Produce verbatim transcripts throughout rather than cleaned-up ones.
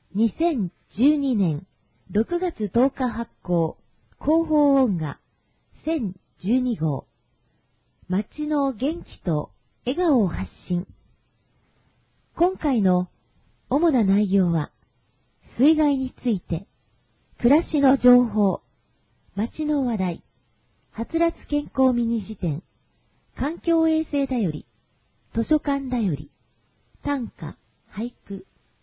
にせんじゅうにねんろくがつとおか発行、広報音画せんじゅうにごう、街の元気と笑顔を発信。今回の主な内容は、水害について、暮らしの情報、街の話題、はつらつ健康ミニ辞典、環境衛生だより、図書館だより、短歌、俳句。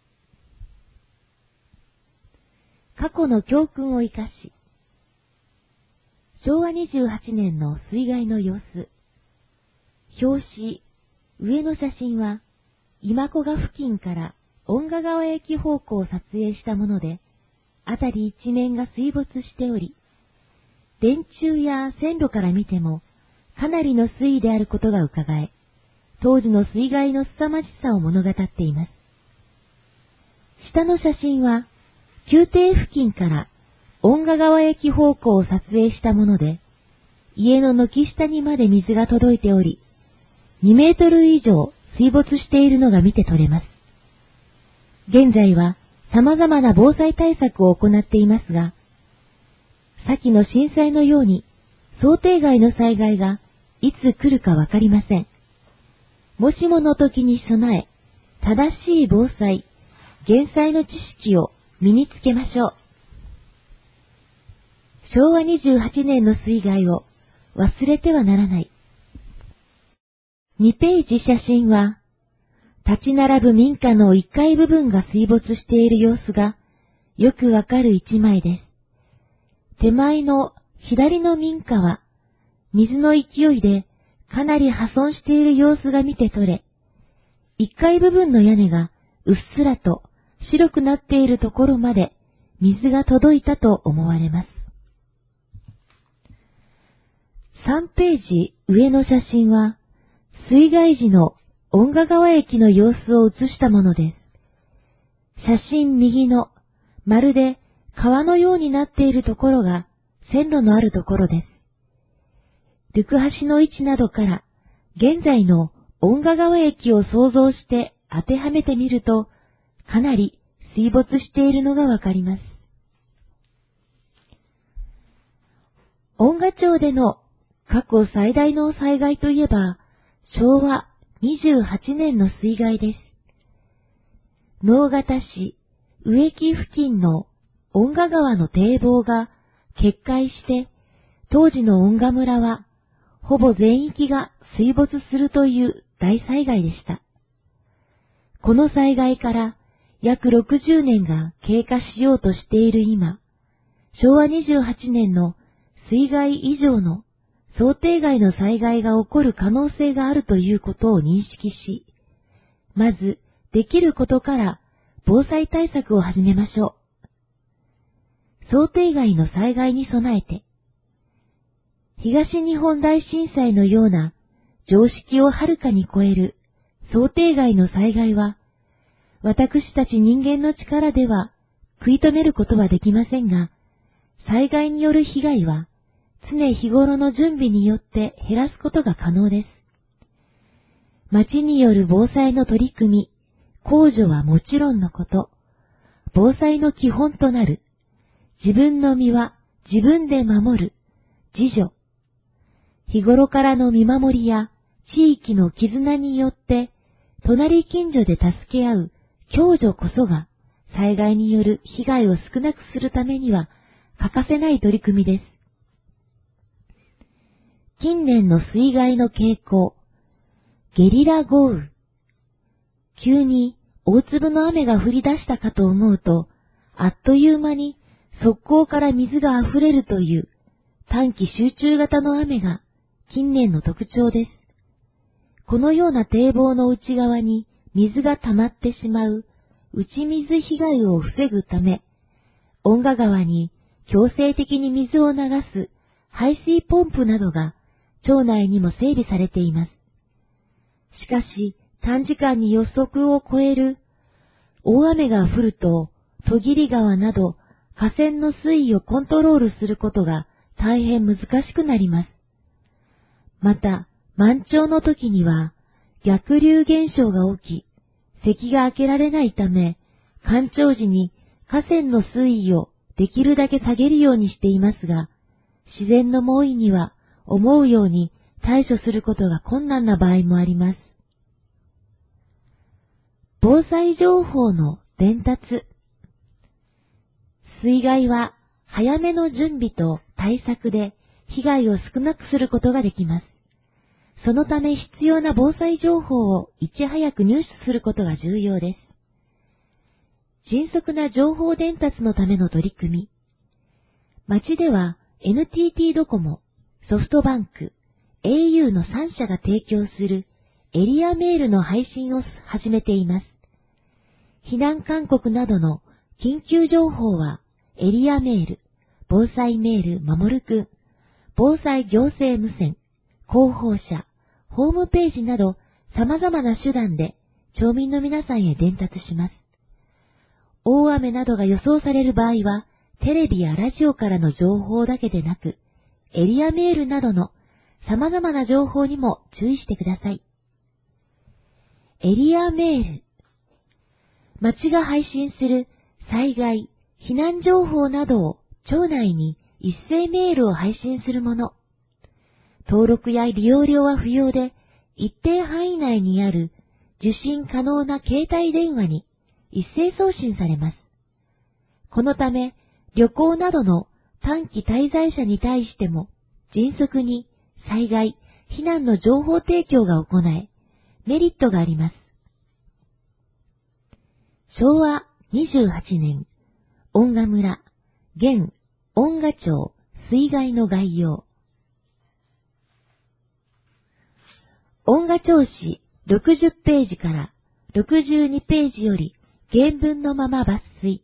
過去の教訓を生かし、しょうわにじゅうはちねんの水害の様子。表紙、上の写真は、今古賀付近から遠賀川駅方向を撮影したもので、辺り一面が水没しており、電柱や線路から見ても、かなりの水位であることがうかがえ、当時の水害の凄まじさを物語っています。下の写真は、宮廷付近から遠賀川駅方向を撮影したもので、家の軒下にまで水が届いており、にメートル以上水没しているのが見て取れます。現在は様々な防災対策を行っていますが、先の震災のように想定外の災害がいつ来るかわかりません。もしもの時に備え、正しい防災、減災の知識を身につけましょう。しょうわにじゅうはちねんの水害を忘れてはならない。にページ写真は、立ち並ぶ民家のいっかい部分が水没している様子がよくわかる一枚です。手前の左の民家は、水の勢いでかなり破損している様子が見て取れ、いっかい部分の屋根がうっすらと白くなっているところまで水が届いたと思われます。さんページ上の写真は、水害時の遠賀川駅の様子を写したものです。写真右の、まるで川のようになっているところが線路のあるところです。緑橋の位置などから、現在の遠賀川駅を想像して当てはめてみると、かなり水没しているのがわかります。遠賀町での過去最大の災害といえば、しょうわにじゅうはちねんの水害です。直方市植木付近の遠賀川の堤防が決壊して、当時の遠賀村はほぼ全域が水没するという大災害でした。この災害から約ろくじゅうねんが経過しようとしている今、しょうわにじゅうはちねんの水害以上の想定外の災害が起こる可能性があるということを認識し、まずできることから防災対策を始めましょう。想定外の災害に備えて、東日本大震災のような常識をはるかに超える想定外の災害は、私たち人間の力では食い止めることはできませんが、災害による被害は常日頃の準備によって減らすことが可能です。町による防災の取り組み、公助はもちろんのこと、防災の基本となる、自分の身は自分で守る、自助。日頃からの見守りや地域の絆によって、隣近所で助け合う共助こそが、災害による被害を少なくするためには欠かせない取り組みです。近年の水害の傾向、ゲリラ豪雨。急に大粒の雨が降り出したかと思うと、あっという間に側溝から水が溢れるという短期集中型の雨が近年の特徴です。このような堤防の内側に水が溜まってしまう打ち水被害を防ぐため、遠賀川に強制的に水を流す排水ポンプなどが町内にも整備されています。しかし、短時間に予測を超える大雨が降ると、戸切川など河川の水位をコントロールすることが大変難しくなります。また、満潮の時には逆流現象が起き、堰が開けられないため、干潮時に河川の水位をできるだけ下げるようにしていますが、自然の猛威には思うように対処することが困難な場合もあります。防災情報の伝達。水害は早めの準備と対策で被害を少なくすることができます。そのため必要な防災情報をいち早く入手することが重要です。迅速な情報伝達のための取り組み。町では エヌティーティー ドコモ、ソフトバンク、エーユー のさん社が提供するエリアメールの配信を始めています。避難勧告などの緊急情報はエリアメール、防災メールまもるくん、防災行政無線、広報車、ホームページなど様々な手段で町民の皆さんへ伝達します。大雨などが予想される場合は、テレビやラジオからの情報だけでなく、エリアメールなどの様々な情報にも注意してください。エリアメール。町が配信する災害、避難情報などを町内に一斉メールを配信するもの。登録や利用料は不要で、一定範囲内にある受信可能な携帯電話に一斉送信されます。このため、旅行などの短期滞在者に対しても迅速に災害、避難の情報提供が行え、メリットがあります。しょうわにじゅうはちねん、恩賀村、現恩賀町水害の概要。恩賀町史ろくじゅっページからろくじゅうにページより原文のまま抜粋。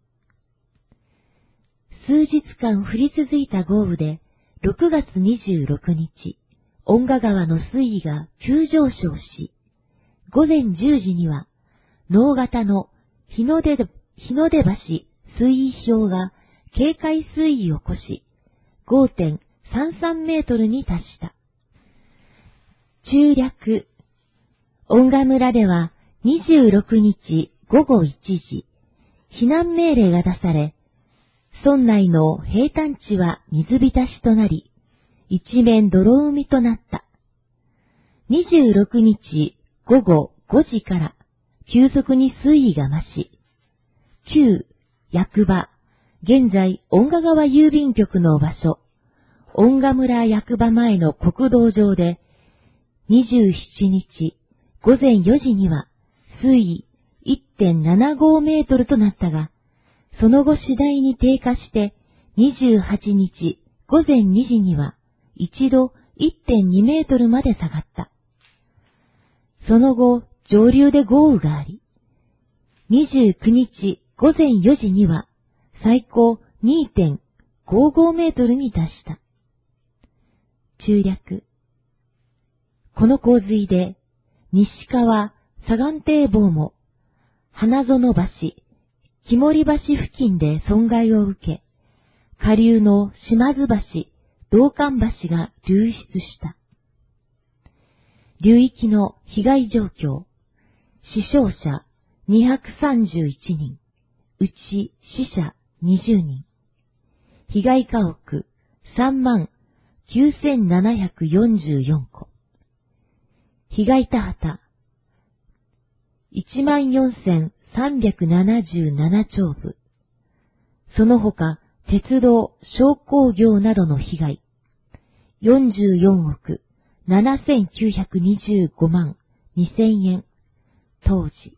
数日間降り続いた豪雨でろくがつにじゅうろくにち、恩賀川の水位が急上昇し、ごぜんじゅうじには直方の日の出、日の出橋水位表が警戒水位を越し ごてんさんさんメートルに達した。中略。恩賀村ではにじゅうろくにちごごいちじ、避難命令が出され、村内の平坦地は水浸しとなり、一面泥海となった。にじゅうろくにちごごごじから急速に水位が増し、旧役場、現在恩賀川郵便局の場所、恩賀村役場前の国道上で、にじゅうしちにちごぜんよじには水位 いってんななごメートルとなったが、その後次第に低下してにじゅうはちにちごぜんにじには一度 いってんにメートルまで下がった。その後上流で豪雨があり、にじゅうくにちごぜんよじには最高 にてんごごメートルに達した。中略。この洪水で西川左岸堤防も花園橋、木森橋付近で損害を受け、下流の島津橋、道館橋が流出した。流域の被害状況、死傷者にひゃくさんじゅういちにん、うち死者にじゅうにん、被害家屋さんまんきゅうせんななひゃくよんじゅうよんこ、被害田畑いちまんよんせんさんびゃくななじゅうななちょうぶ、その他鉄道、商工業などの被害よんじゅうよんおくななせんきゅうひゃくにじゅうごまんにせんえん、当時。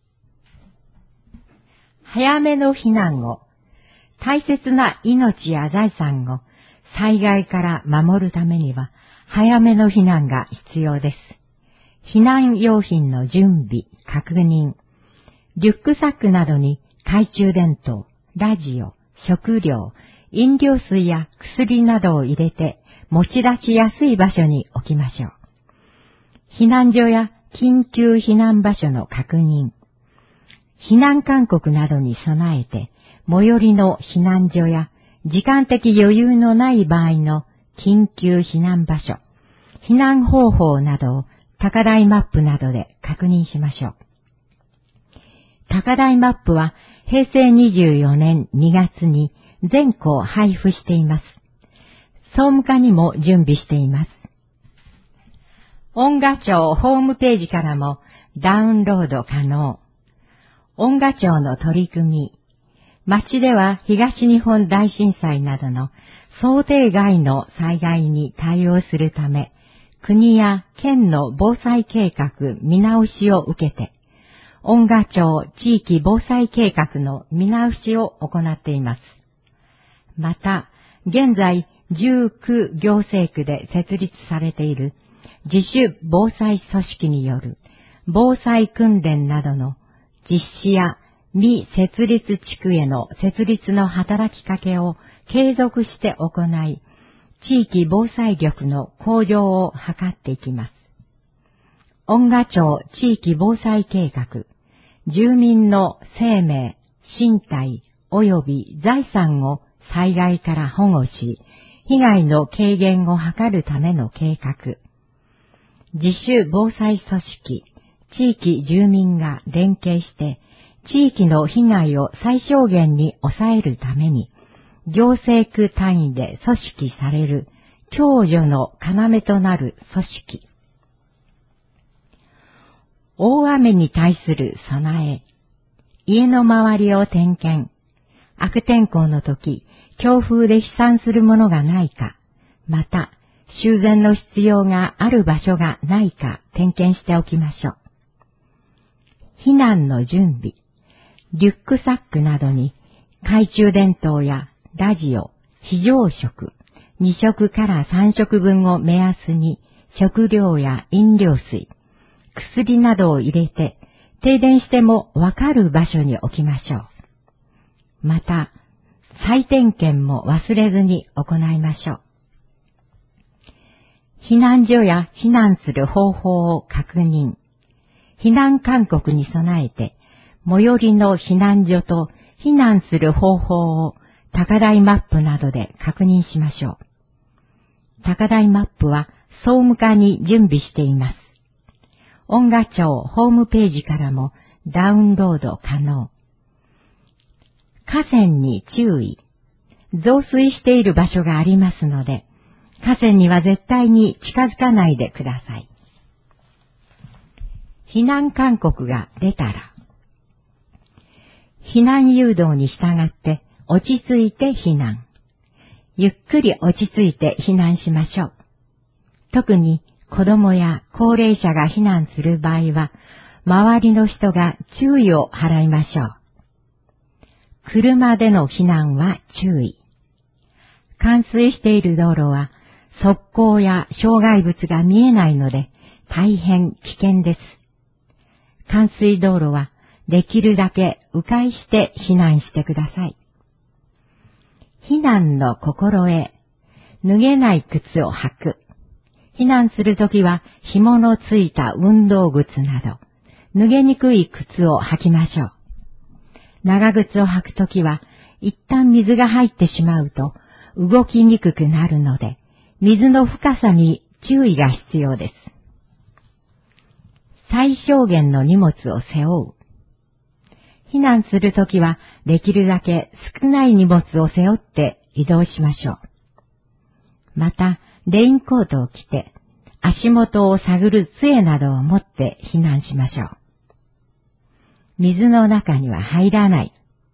早めの避難を、大切な命や財産を災害から守るためには早めの避難が必要です。避難用品の準備、確認、リュックサックなどに懐中電灯、ラジオ、食料、飲料水や薬などを入れて持ち出しやすい場所に置きましょう。避難所や緊急避難場所の確認、避難勧告などに備えて最寄りの避難所や時間的余裕のない場合の緊急避難場所、避難方法などを高台マップなどで確認しましょう。高台マップはへいせいにじゅうよねんにがつに全校配布しています。総務課にも準備しています。音楽庁ホームページからもダウンロード可能。音楽庁の取り組み。町では東日本大震災などの想定外の災害に対応するため、国や県の防災計画見直しを受けて、音楽庁地域防災計画の見直しを行っています。また、現在じゅうきゅう行政区で設立されている自主防災組織による防災訓練などの実施や未設立地区への設立の働きかけを継続して行い、地域防災力の向上を図っていきます。音楽庁地域防災計画、住民の生命、身体及び財産を災害から保護し、被害の軽減を図るための計画。自主防災組織、地域住民が連携して、地域の被害を最小限に抑えるために、行政区単位で組織される共助の要となる組織。大雨に対する備え、家の周りを点検、悪天候の時、強風で飛散するものがないか、また、修繕の必要がある場所がないか点検しておきましょう。避難の準備、リュックサックなどに懐中電灯やラジオ、非常食、に食からさん食分を目安に食料や飲料水、薬などを入れて停電してもわかる場所に置きましょう。また、再点検も忘れずに行いましょう。避難所や避難する方法を確認。避難勧告に備えて、最寄りの避難所と避難する方法を高台マップなどで確認しましょう。高台マップは総務課に準備しています。音楽庁ホームページからもダウンロード可能。河川に注意。増水している場所がありますので、河川には絶対に近づかないでください。避難勧告が出たら、避難誘導に従って落ち着いて避難。ゆっくり落ち着いて避難しましょう。特に子供や高齢者が避難する場合は、周りの人が注意を払いましょう。車での避難は注意。冠水している道路は側溝や障害物が見えないので大変危険です。冠水道路はできるだけ迂回して避難してください。避難の心得、脱げない靴を履く。避難するときは紐のついた運動靴など、脱げにくい靴を履きましょう。長靴を履くときは、一旦水が入ってしまうと動きにくくなるので、水の深さに注意が必要です。最小限の荷物を背負う。避難するときはできるだけ少ない荷物を背負って移動しましょう。また、レインコートを着て足元を探る杖などを持って避難しましょう。水の中には入らない。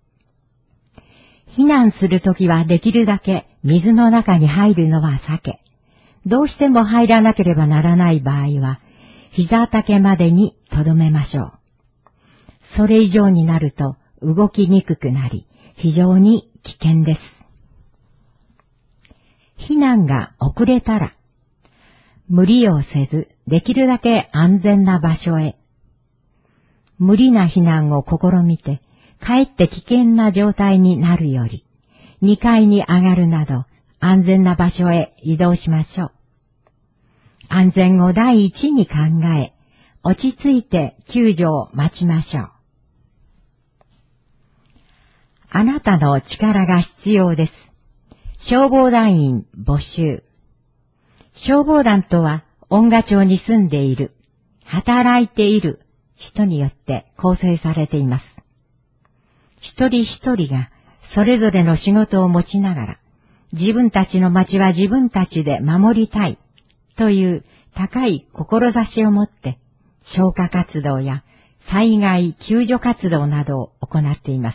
避難するときはできるだけ水の中に入るのは避け、どうしても入らなければならない場合は、膝丈までに留めましょう。それ以上になると動きにくくなり、非常に危険です。避難が遅れたら、無理をせず、できるだけ安全な場所へ。無理な避難を試みて、かえって危険な状態になるより、にかいに上がるなど、安全な場所へ移動しましょう。安全を第一に考え、落ち着いて救助を待ちましょう。あなたの力が必要です。消防団員募集。消防団とは、音楽町に住んでいる、働いている人によって構成されています。 一人一人がそれぞれの仕事を持ちながら、自分たちの町は自分たちで守りたいという高い志を持って消火活動や災害救助活動などを行っています。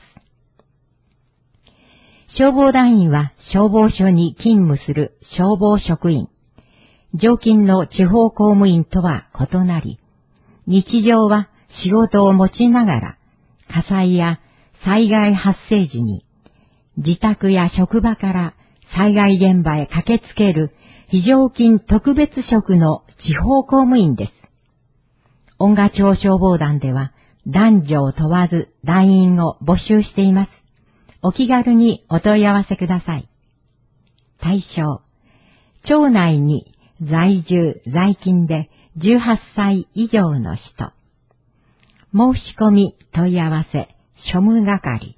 消防団員は消防署に勤務する消防職員、常勤の地方公務員とは異なり、日常は仕事を持ちながら火災や災害発生時に自宅や職場から災害現場へ駆けつける非常勤特別職の地方公務員です。恩賀町消防団では男女を問わず団員を募集しています。お気軽にお問い合わせください。対象、町内に在住在勤でじゅうはっさい以上の人。申し込み問い合わせ庶務係。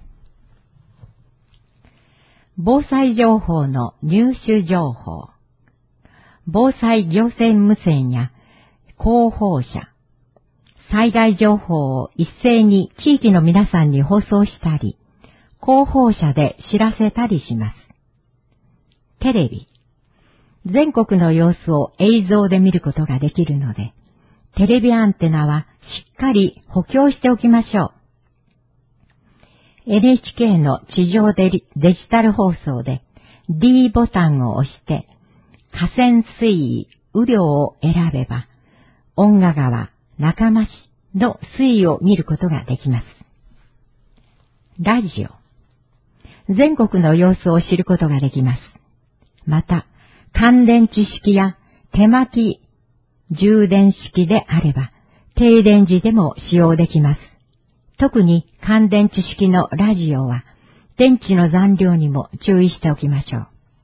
防災情報の入手情報。防災行政無線や広報車、災害情報を一斉に地域の皆さんに放送したり、広報車で知らせたりします。テレビ。全国の様子を映像で見ることができるので、テレビアンテナはしっかり補強しておきましょう。エヌエイチケー の地上デジタル放送で D ボタンを押して河川水位、雨量を選べば、恩賀川、中間市の水位を見ることができます。ラジオ。全国の様子を知ることができます。また、乾電池式や手巻き充電式であれば、停電時でも使用できます。特に乾電池式のラジオは、電池の残量にも注意しておきましょう。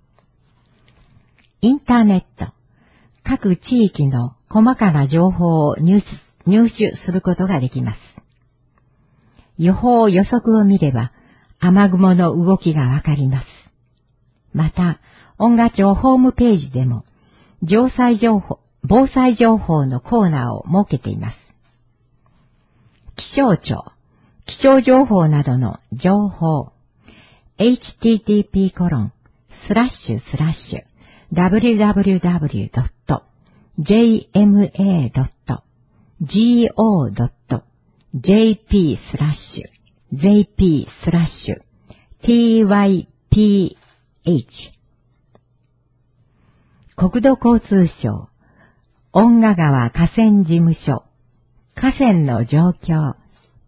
インターネット。各地域の細かな情報を入手、入手することができます。予報予測を見れば、雨雲の動きがわかります。また、恩賀町ホームページでも、防災情報、防災情報のコーナーを設けています。気象庁、気象情報などの情報、エイチティーティーピーコロンスラッシュスラッシュダブリューダブリューダブリュードットジェイエムエードットジーオードットジェイピースラッシュジェイピースラッシュティーワイピーエイチ 国土交通省恩賀川河川事務所河川の状況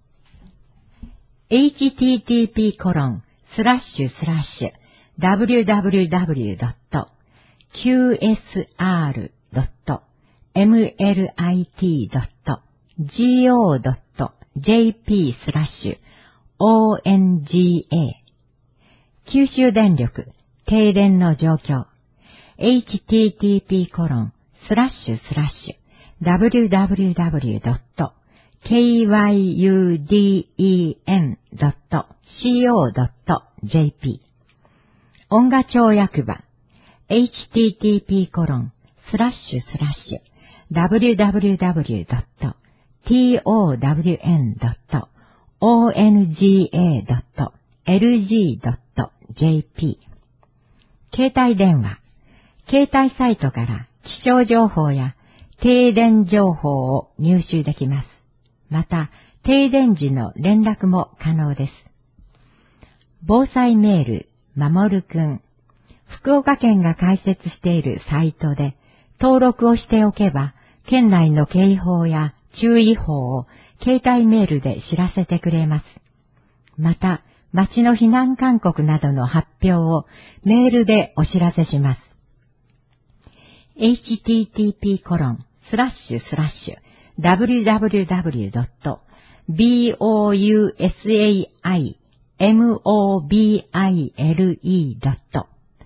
エイチティーティーピーコロンスラッシュスラッシュダブリューダブリューダブリュードットキューエスアールドットエムエルアイティードットジーオードットジェイピースラッシュオーエヌジーエー 九州電力停電の状況 エイチティーティーピーコロンスラッシュスラッシュダブリューダブリューダブリュードットケーワイユーディーイーエヌドットシーオードットジェイピー 恩賀町役場 エイチティーティーピーコロンスラッシュスラッシュダブリューダブリューダブリュードットティーオーダブリューエヌドットオーエヌジーエードットエルジードットジェイピー 携帯電話携帯サイトから気象情報や停電情報を入手できます。また、停電時の連絡も可能です。防災メール、まもるくん。福岡県が開設しているサイトで登録をしておけば、県内の警報や注意報を携帯メールで知らせてくれます。また、町の避難勧告などの発表をメールでお知らせします。エイチティーティーピーコロンスラッシュスラッシュダブリューダブリューダブリュードットビーオーユーエスエーアイエムオービーアイエルイードット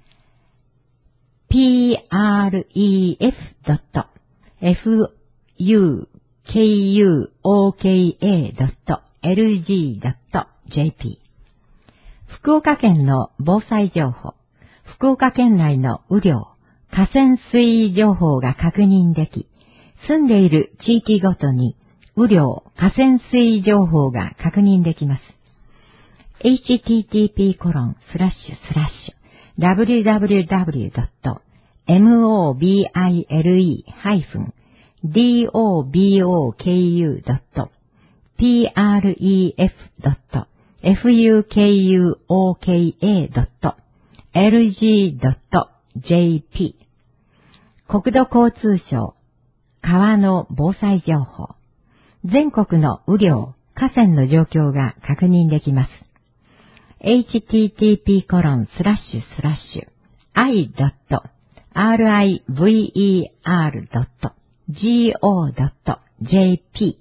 ピーアールイーエフドットエフユーケーユーオーケーエードットエルジードットジェイピー 福岡県の防災情報、福岡県内の雨量、河川水位情報が確認でき、住んでいる地域ごとに雨量、河川水位情報が確認できます。 エイチティーティーピーコロンスラッシュスラッシュダブリューダブリューダブリュードットモビルハイフンドボクドットプレフドットフユケユオケーエードットエルジードットジェーピー 国土交通省川の防災情報。全国の雨量、河川の状況が確認できます。エイチティーティーピーコロンスラッシュスラッシュアイドットアールアイブイイーアールドットジーオードットジェーピ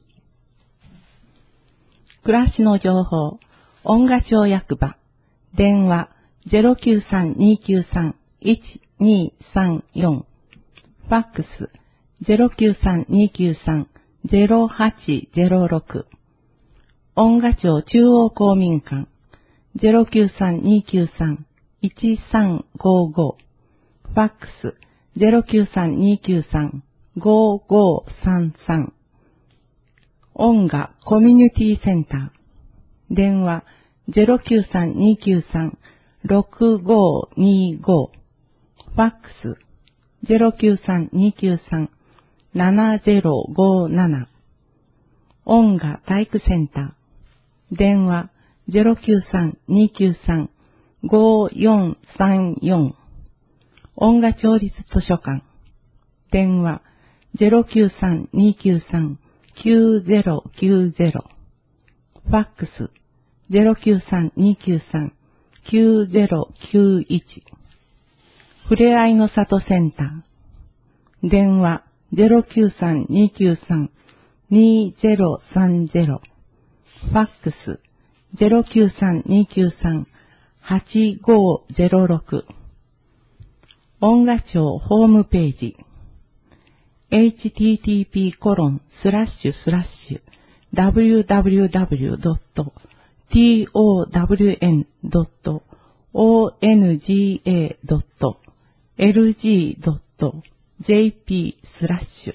ー 暮らしの情報、音賀町役場、電話 ゼロきゅうさんにきゅうさんいちにさんよん、ファックス ゼロきゅうさんにきゅうさんゼロはちゼロろく、音賀町中央公民館 ゼロきゅうさんにきゅうさんいちさんごご、ファックス ゼロきゅうさんにきゅうさんごごさんさん、音賀コミュニティセンター、電話 ゼロきゅうさんにきゅうさんろくごにご、ファックス ゼロきゅうさんにきゅうさんななゼロごなな、音賀体育センター、電話 ゼロきゅうさんにきゅうさんごよんさんよん、音賀町立図書館、電話 ゼロきゅうさんにきゅうさんきゅうゼロきゅうゼロ、ファックス ゼロきゅうさんにきゅうさんきゅうゼロきゅういち、ふれあいの里センター、電話 ゼロきゅうさんにきゅうさんにゼロさんゼロ、ファックス ゼロきゅうさんにきゅうさんはちごゼロろく、音賀町ホームページ、エイチティーティーピーコロンスラッシュスラッシュダブリューダブリューダブリュードットトワンドットオンガドットエルジードットジェーピー スラッシュ、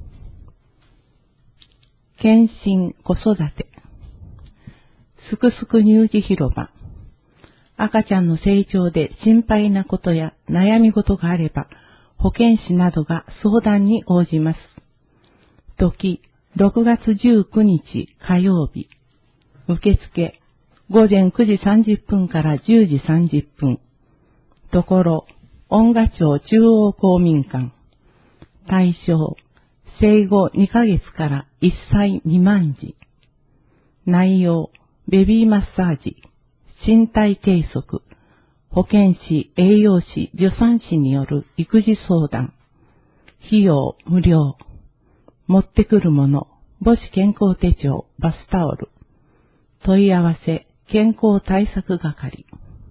検診子育て、すくすく乳児広場、赤ちゃんの成長で心配なことや悩み事があれば、保健師などが相談に応じます。時、ろくがつじゅうくにち火曜日。受付、ごぜんくじさんじゅっぷんからじゅうじさんじゅっぷん。ところ、音賀町中央公民館。対象、生後にかげつからいっさい未満児。内容、ベビーマッサージ、身体計測、保健師、栄養士、助産師による育児相談。費用無料。持ってくるもの、母子健康手帳、バスタオル。問い合わせ、健康対策係。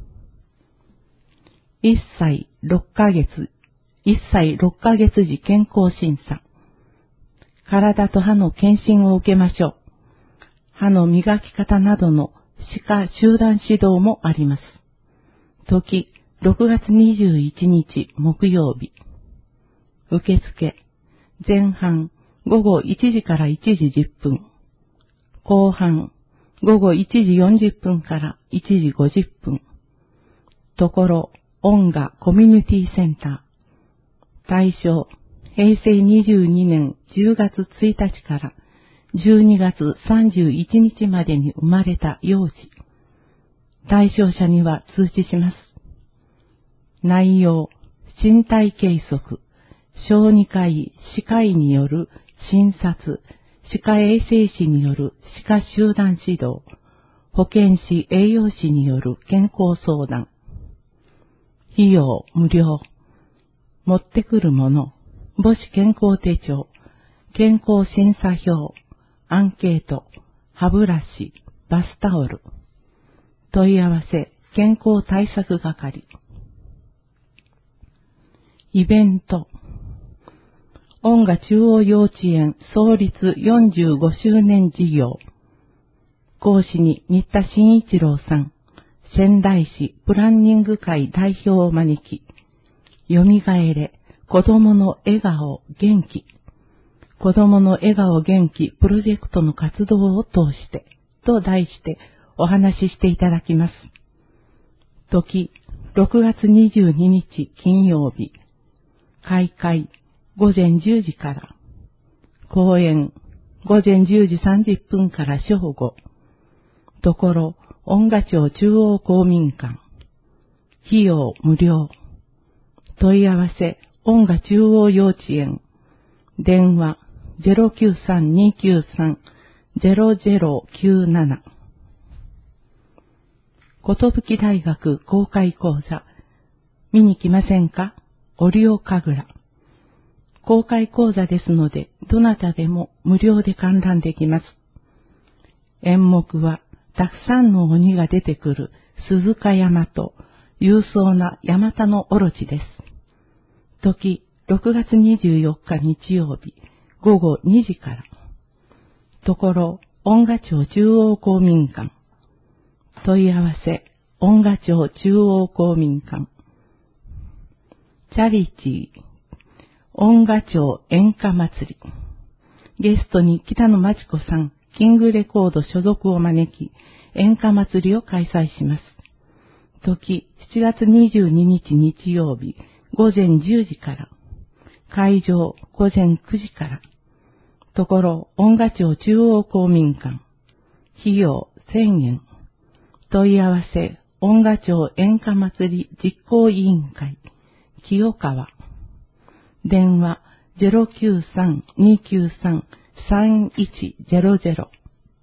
いっさいろっかげつ、いっさいろっかげつ時健康審査。体と歯の検診を受けましょう。歯の磨き方などの歯科集団指導もあります。時、ろくがつにじゅういちにち木曜日。受付、前半、ごごいちじからいちじじゅっぷん。後半、ごごいちじよんじゅっぷんからいちじごじゅっぷん。ところ、音賀コミュニティセンター。対象、へいせいにじゅうにねんじゅうがつついたちからじゅうにがつさんじゅういちにちまでに生まれた幼児。対象者には通知します。内容、身体計測、小児科医、歯科医による診察、歯科衛生士による歯科集団指導、保健師、栄養士による健康相談。費用無料。持ってくるもの、母子健康手帳、健康審査表、アンケート、歯ブラシ、バスタオル。問い合わせ、健康対策係。イベント。音賀中央幼稚園創立よんじゅうごしゅうねん事業。講師に新田慎一郎さん、仙台市プランニング会代表を招き、よみがえれ、子供の笑顔元気、子供の笑顔元気プロジェクトの活動を通して、と題してお話ししていただきます。時、ろくがつにじゅうににち金曜日、開会ごぜんじゅうじから、講演ごぜんじゅうじさんじゅっぷんから正午、ところ恩賀町中央公民館、費用無料、問い合わせ恩賀中央幼稚園、電話 ゼロきゅうさん にきゅうさん ゼロゼロきゅうなな。寿大学公開講座、見に来ませんか？オリオ神楽。公開講座ですので、どなたでも無料で観覧できます。演目は、たくさんの鬼が出てくる鈴鹿山と勇壮な山田のオロチです。時、ろくがつにじゅうよっか日曜日、ごごにじから。ところ、恩賀町中央公民館。問い合わせ、恩賀町中央公民館。チャリティー、恩賀町演歌祭り。ゲストに北野真知子さん、キングレコード所属を招き、演歌祭りを開催します。時、しちがつにじゅうににち日曜日、ごぜんじゅうじから。会場、ごぜんくじから。ところ、恩賀町中央公民館。費用、せんえん。問い合わせ、恩賀町演歌祭り実行委員会、清川。電話、ゼロきゅうさん にきゅうさん さんいちゼロゼロ。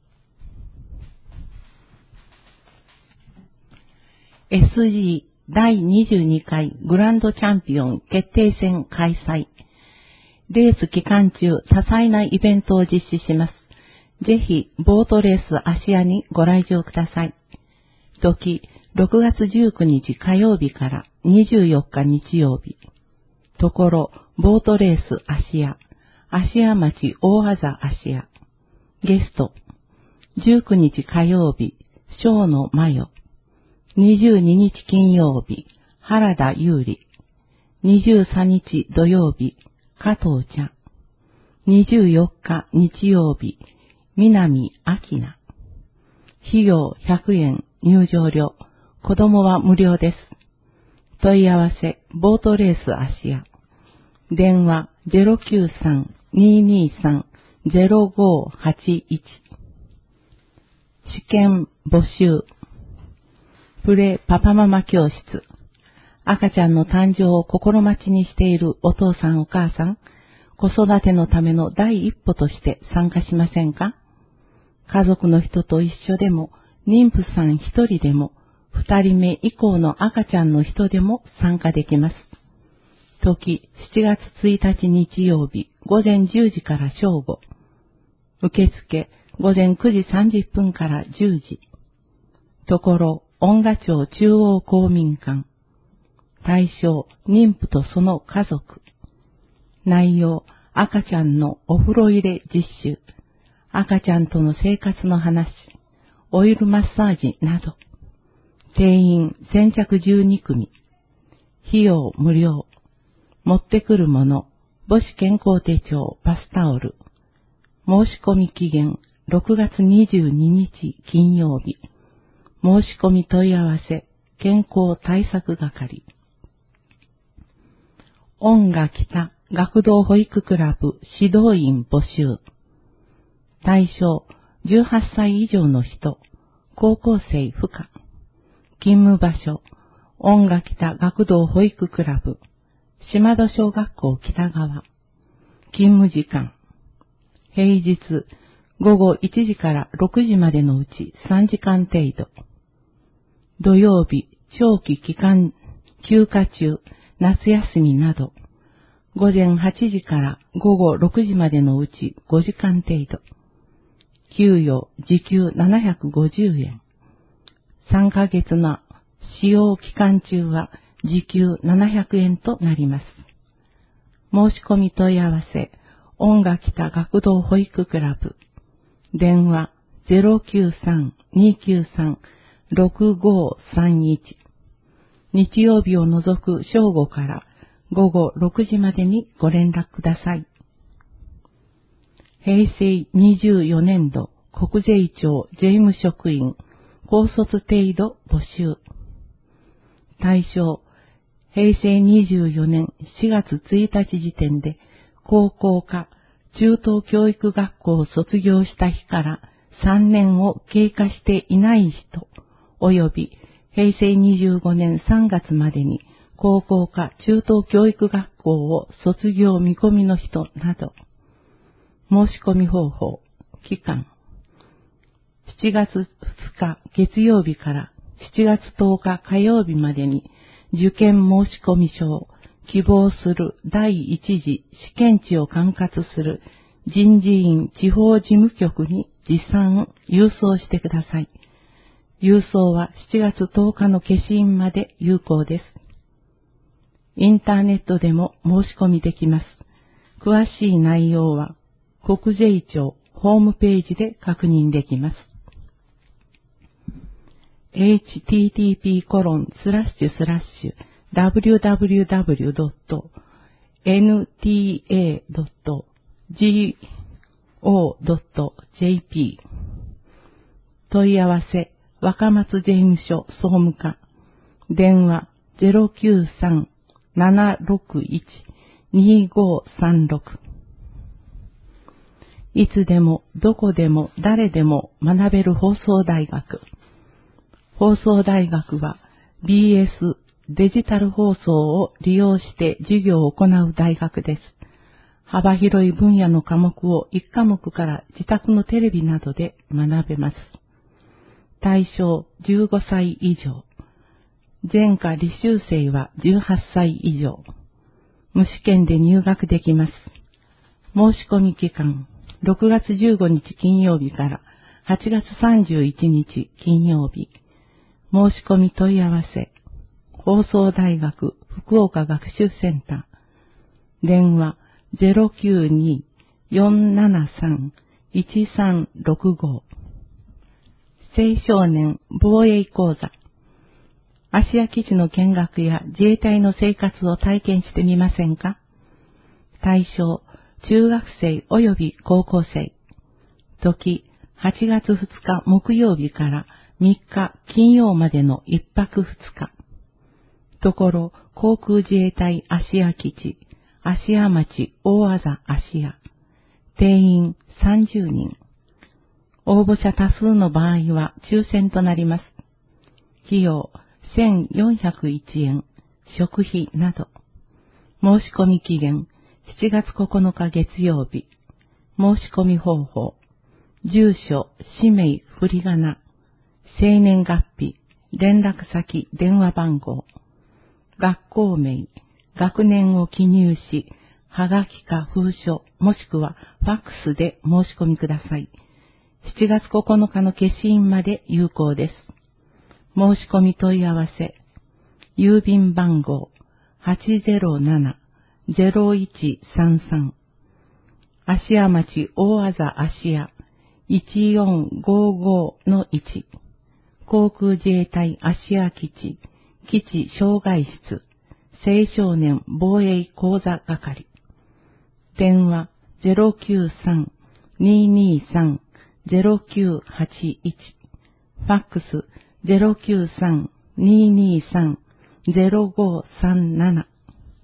エスジー だいにじゅうにかいグランドチャンピオン決定戦開催。レース期間中、多彩なイベントを実施します。ぜひ、ボートレース芦屋にご来場ください。時、ろくがつじゅうくにち火曜日からにじゅうよっか日曜日。ところ、ボートレース芦屋、芦屋町大字芦屋。ゲスト、じゅうくにち火曜日、小野真代。にじゅうににち金曜日、原田優里。にじゅうさんにち土曜日、加藤ちゃん。にじゅうよっか日曜日、南明菜。費用ひゃくえん、入場料、子供は無料です。問い合わせ、ボートレース芦屋。電話 ゼロきゅうさん ににさん ゼロごはちいち。試験募集。プレパパママ教室。赤ちゃんの誕生を心待ちにしているお父さんお母さん、子育てのための第一歩として参加しませんか？家族の人と一緒でも、妊婦さん一人でも、二人目以降の赤ちゃんの人でも参加できます。時、しちがつついたち日曜日、ごぜんじゅうじから正午。受付、ごぜんくじさんじゅっぷんからじゅうじ。ところ、恩賀町中央公民館。対象、妊婦とその家族。内容、赤ちゃんのお風呂入れ実習、赤ちゃんとの生活の話、オイルマッサージなど。定員先着じゅうにくみ。費用無料。持ってくるもの、母子健康手帳、バスタオル。申し込み期限、ろくがつにじゅうににち金曜日。申し込み問い合わせ、健康対策係。恩賀北学童保育クラブ指導員募集。対象、じゅうはっさい以上の人、高校生不可。勤務場所、恩賀北学童保育クラブ、島戸小学校北側。勤務時間、平日ごごいちじからろくじまでのうちさんじかん程度。土曜日、長期期間、休暇中、夏休みなど、ごぜんはちじからごごろくじまでのうちごじかん程度。給与時給ななひゃくごじゅうえん。さんかげつの使用期間中は時給ななひゃくえんとなります。申し込み問い合わせ、恩賀北学童保育クラブ。電話 ゼロきゅうさん にきゅうさん ろくごさんいち。日曜日を除く正午からごごろくじまでにご連絡ください。平成にじゅうよねんど国税庁税務職員高卒程度募集。対象、へいせいにじゅうよねんしがつついたち時点で高校か中等教育学校を卒業した日からさんねんを経過していない人、およびへいせいにじゅうごねんさんがつまでに高校か中等教育学校を卒業見込みの人など。申し込み方法、期間。しちがつふつか月曜日からしちがつとおか火曜日までに受験申込書を希望する第一次試験地を管轄する人事院地方事務局に持参郵送してください。郵送はしちがつとおかの消印まで有効です。インターネットでも申し込みできます。詳しい内容は国税庁ホームページで確認できます。エイチティーティーピーコロンスラッシュスラッシュダブリューダブリューダブリュードットエヌティーエードットジーオードットジェーピー 問い合わせ若松税務署総務課電話 ゼロきゅうさん ななろくいち にごさんろく いつでもどこでも誰でも学べる放送大学。放送大学は ビーエス デジタル放送を利用して授業を行う大学です。幅広い分野の科目をいち科目から自宅のテレビなどで学べます。対象じゅうごさい以上。前科履修生はじゅうはっさい以上。無試験で入学できます。申し込み期間ろくがつじゅうごにち金曜日からはちがつさんじゅういちにち金曜日。申し込み問い合わせ、放送大学福岡学習センター、電話 ゼロきゅうに よんななさん いちさんろくご、青少年防衛講座、芦屋基地の見学や自衛隊の生活を体験してみませんか？対象、中学生及び高校生、時、はちがつふつか木曜日からみっか金曜までのいっぱくふつか。ところ、航空自衛隊芦屋基地、芦屋町大字芦屋。定員さんじゅうにん。応募者多数の場合は抽選となります。費用せんよんひゃくいちえん、食費など。申し込み期限しちがつここのか月曜日。申し込み方法。住所、氏名、振り仮名。生年月日、連絡先、電話番号、学校名、学年を記入し、はがきか封書、もしくはファックスで申し込みください。しちがつここのかの消印まで有効です。申し込み問い合わせ、郵便番号 はちゼロなな ゼロいちさんさん、芦屋町大字芦屋 いちよんごごのいち、航空自衛隊芦屋基地、基地障害室、青少年防衛講座係。電話 ゼロきゅうさん にーにーさん ゼロきゅうはちいち、ファックス ゼロきゅうさん にーにーさん ゼロごさんなな。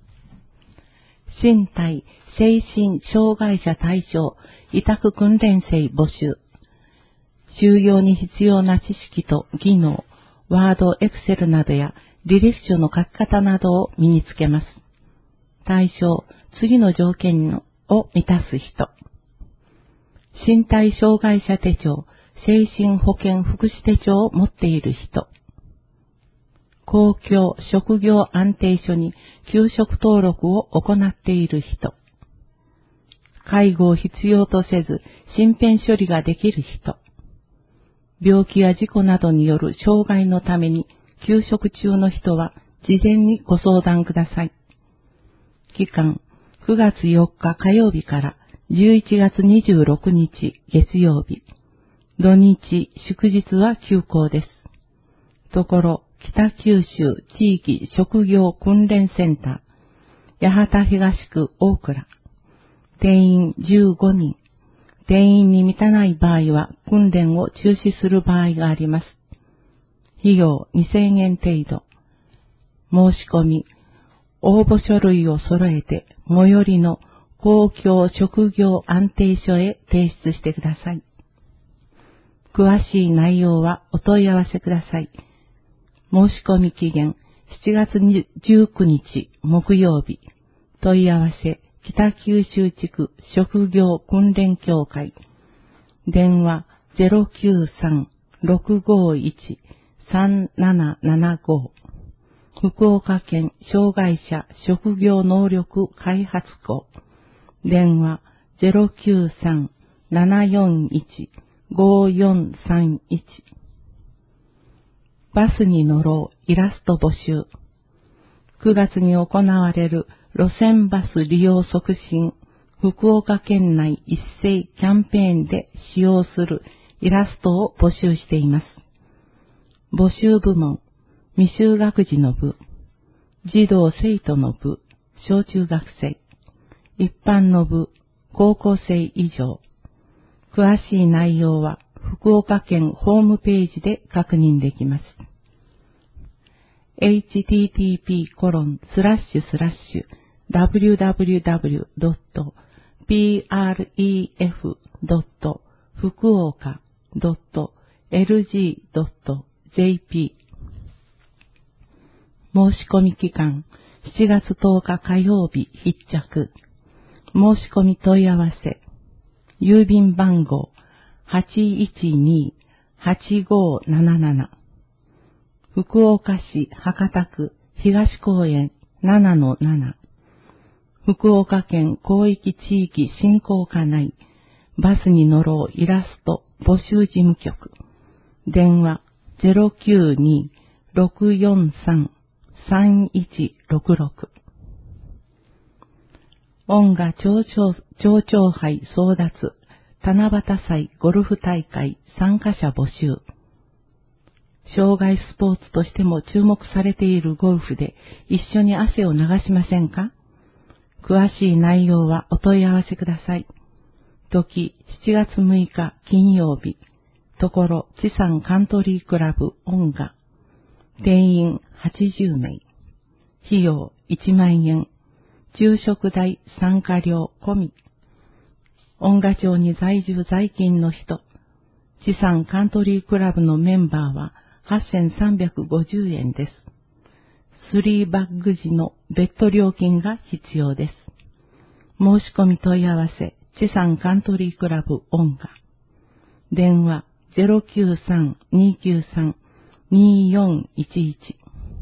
身体、精神障害者対象委託訓練生募集。就業に必要な知識と技能、ワード、エクセルなどや履歴書の書き方などを身につけます。対象、次の条件を満たす人。身体障害者手帳、精神保健福祉手帳を持っている人。公共職業安定所に休職登録を行っている人。介護を必要とせず、身辺処理ができる人。病気や事故などによる障害のために休職中の人は事前にご相談ください。期間くがつよっか火曜日からじゅういちがつにじゅうろくにち月曜日。土日、祝日は休校です。ところ、北九州地域職業訓練センター、八幡東区大倉。定員じゅうごにん。定員に満たない場合は訓練を中止する場合があります。 費用にせんえん程度。申し込み、応募書類を揃えて、最寄りの公共職業安定所へ提出してください。詳しい内容はお問い合わせください。申し込み期限しちがつじゅうくにち木曜日。問い合わせ北九州地区職業訓練協会。電話 ゼロきゅうさん ろくごいち さんななななご。福岡県障害者職業能力開発校。電話 ゼロきゅうさん ななよんいち ごよんさんいち。バスに乗ろうイラスト募集。くがつに行われる路線バス利用促進福岡県内一斉キャンペーンで使用するイラストを募集しています。募集部門、未就学児の部、児童生徒の部、小中学生、一般の部、高校生以上。詳しい内容は福岡県ホームページで確認できます。エイチティーティーピーコロンスラッシュスラッシュダブリューダブリューダブリュードットピーアールイーエフドットフクオカドットエルジードットジェーピー。申し込み期間しちがつとおか火曜日必着。申し込み問い合わせ。郵便番号 はちいちに はちごなななな。福岡市博多区東公園 ななのなな。福岡県広域地域振興課内バスに乗ろうイラスト募集事務局。電話 ゼロきゅうに ろくよんさん さんいちろくろく。音楽町長、町長杯争奪七夕祭ゴルフ大会参加者募集。障害スポーツとしても注目されているゴルフで一緒に汗を流しませんか？詳しい内容はお問い合わせください。時しちがつむいか金曜日。ところ地産カントリークラブ音楽。定員はちじゅうめい。費用いちまんえん。昼食代参加料込み。音楽町に在住在勤の人。地産カントリークラブのメンバーははっせんさんびゃくごじゅうえんです。スリーバッグ時の別途料金が必要です。申し込み問い合わせ、地産カントリークラブ音楽。電話 ゼロきゅうさん にきゅうさん によんいちいち。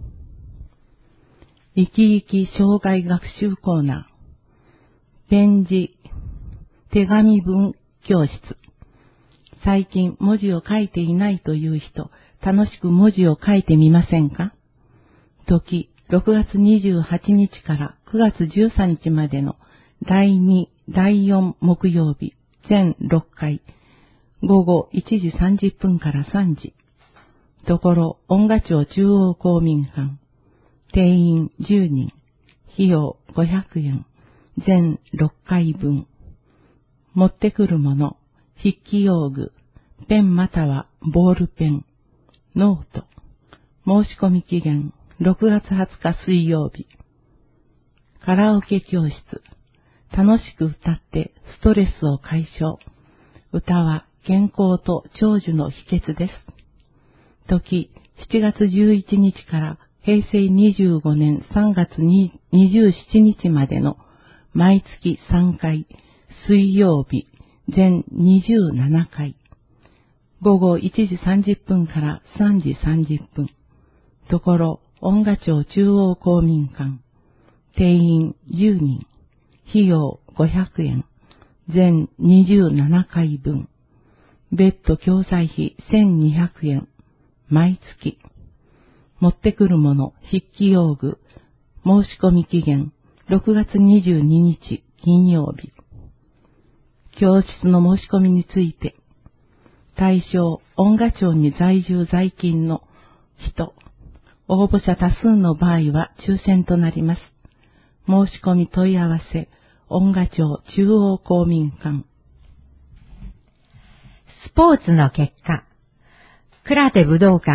生き生き障害学習コーナー。ペン字、手紙文教室。最近文字を書いていないという人、楽しく文字を書いてみませんか？時、ろくがつにじゅうはちにちからくがつじゅうさんにちまでのだいに、だいよん木曜日、全ろっかい、ごごいちじさんじゅっぷんからさんじ。ところ、音楽町中央公民館。定員じゅうにん。費用ごひゃくえん。全ろっかいぶん。持ってくるもの、筆記用具、ペンまたはボールペン、ノート。申し込み期限ろくがつはつか水曜日。カラオケ教室。楽しく歌ってストレスを解消。歌は健康と長寿の秘訣です。時、しちがつじゅういちにちからへいせいにじゅうごねんさんがつにじゅうしちにちまでの毎月さんかい、水曜日、全にじゅうななかい。ごごいちじさんじゅっぷんからさんじさんじゅっぷん。ところ、音楽町中央公民館。定員じゅうにん。費用ごひゃくえん。全にじゅうななかいぶん。別途教材費せんにひゃくえん。毎月。持ってくるもの、筆記用具。申し込み期限ろくがつにじゅうににち金曜日。教室の申し込みについて。対象、音楽町に在住在勤の人。応募者多数の場合は抽選となります。申し込み問い合わせ、音楽町中央公民館。 スポーツの結果、倉手武道館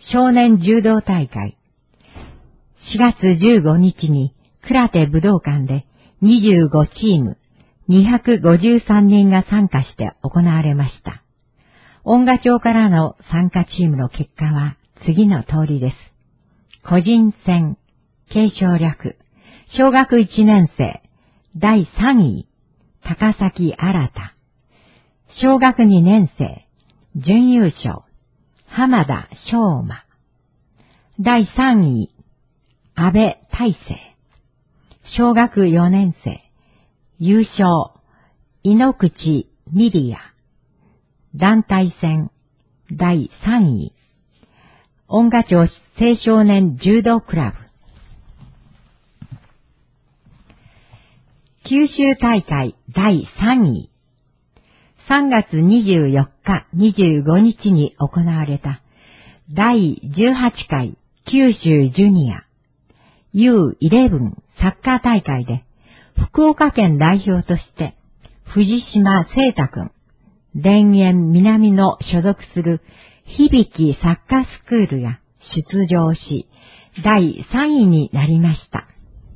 少年柔道大会。しがつじゅうごにちに倉手武道館でにじゅうごチームにひゃくごじゅうさんにんが参加して行われました。音楽町からの参加チームの結果は次の通りです。個人戦、継承略、小学いちねん生、だいさんい、高崎新。小学にねん生、準優勝、浜田翔馬。だいさんい、安倍大成。小学よねん生、優勝、井ノ口ミリア。団体戦、だいさんい、音楽町青少年柔道クラブ。九州大会だいさんい、さんがつにじゅうよっか、にじゅうごにちに行われただいじゅうはちかい九州ジュニア ユーイレブン サッカー大会で福岡県代表として藤島聖太くん、田園南の所属する響サッカースクールが出場し、だいさんいになりました。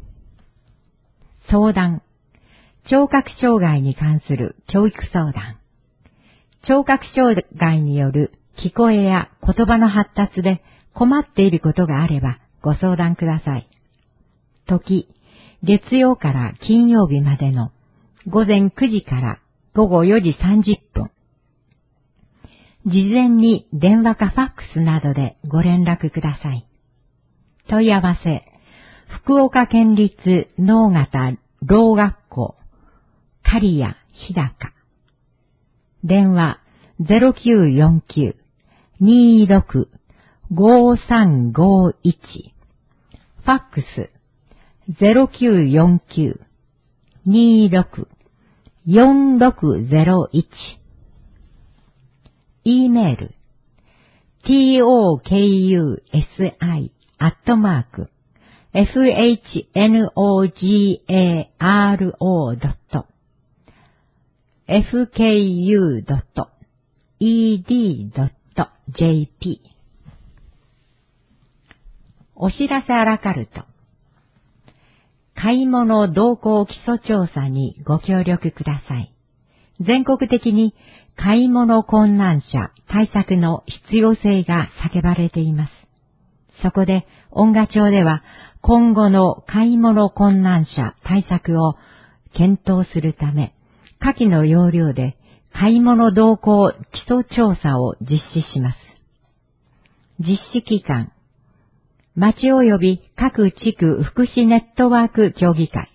相談。聴覚障害に関する教育相談。聴覚障害による聞こえや言葉の発達で困っていることがあればご相談ください。時、月曜から金曜日までのごぜんくじからごごよじさんじゅっぷん。事前に電話かファックスなどでご連絡ください。問い合わせ、福岡県立能形ろう学校、刈谷日高。電話 ゼロきゅうよんきゅう にーろく ごーさんごいち。ファックス ゼロきゅうよんきゅう にーろく よんろくゼロいち。E メール tokusi アットマーク fhnogaro ドット fku ドット ed ドット jp。 お知らせあらかると。買い物動向基礎調査にご協力ください。全国的に買い物困難者対策の必要性が叫ばれています。そこで音楽町では今後の買い物困難者対策を検討するため、下記の要領で買い物動向基礎調査を実施します。実施期間、町及び各地区福祉ネットワーク協議会。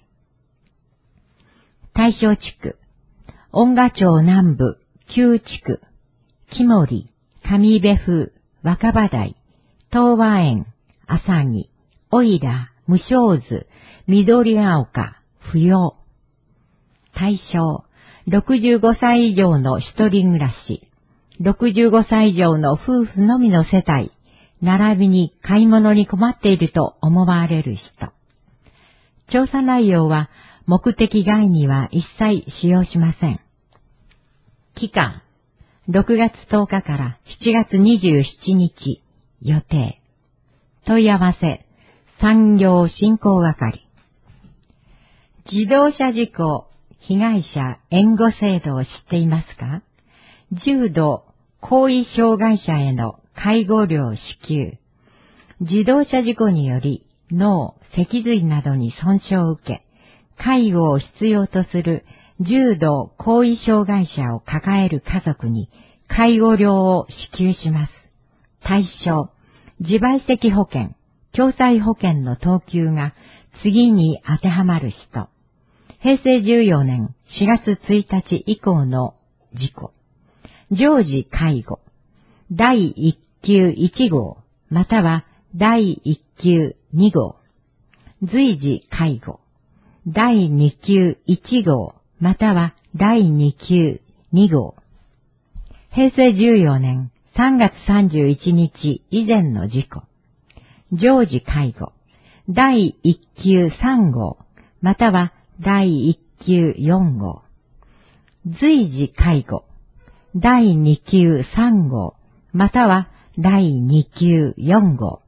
対象地区、音楽町南部旧地区、木森、上部風、若葉台、東和園、朝木、おいら、無償図、緑ヶ丘、不要。対象、ろくじゅうごさい以上の一人暮らし、ろくじゅうごさい以上の夫婦のみの世帯、並びに買い物に困っていると思われる人。調査内容は目的外には一切使用しません。期間、ろくがつとおかからしちがつにじゅうしちにち予定。問い合わせ、産業振興係。自動車事故被害者援護制度を知っていますか？重度後遺障害者への介護料支給。自動車事故により脳、脊髄などに損傷を受け、介護を必要とする重度後遺障害者を抱える家族に介護料を支給します。対象、自賠責保険、共済保険の等級が次に当てはまる人。へいせいじゅうよねんしがつついたち以降の事故。常時介護。だいいっきゅういちごう、またはだいいっきゅうにごう。随時介護。だいにきゅういちごう、またはだいにきゅうにごう。へいせいじゅうよねんさんがつさんじゅういちにち以前の事故。常時介護。だいいっきゅうさんごう、またはだいいっきゅうよんごう。随時介護。だいにきゅうさんごう、またはだいに級よん号。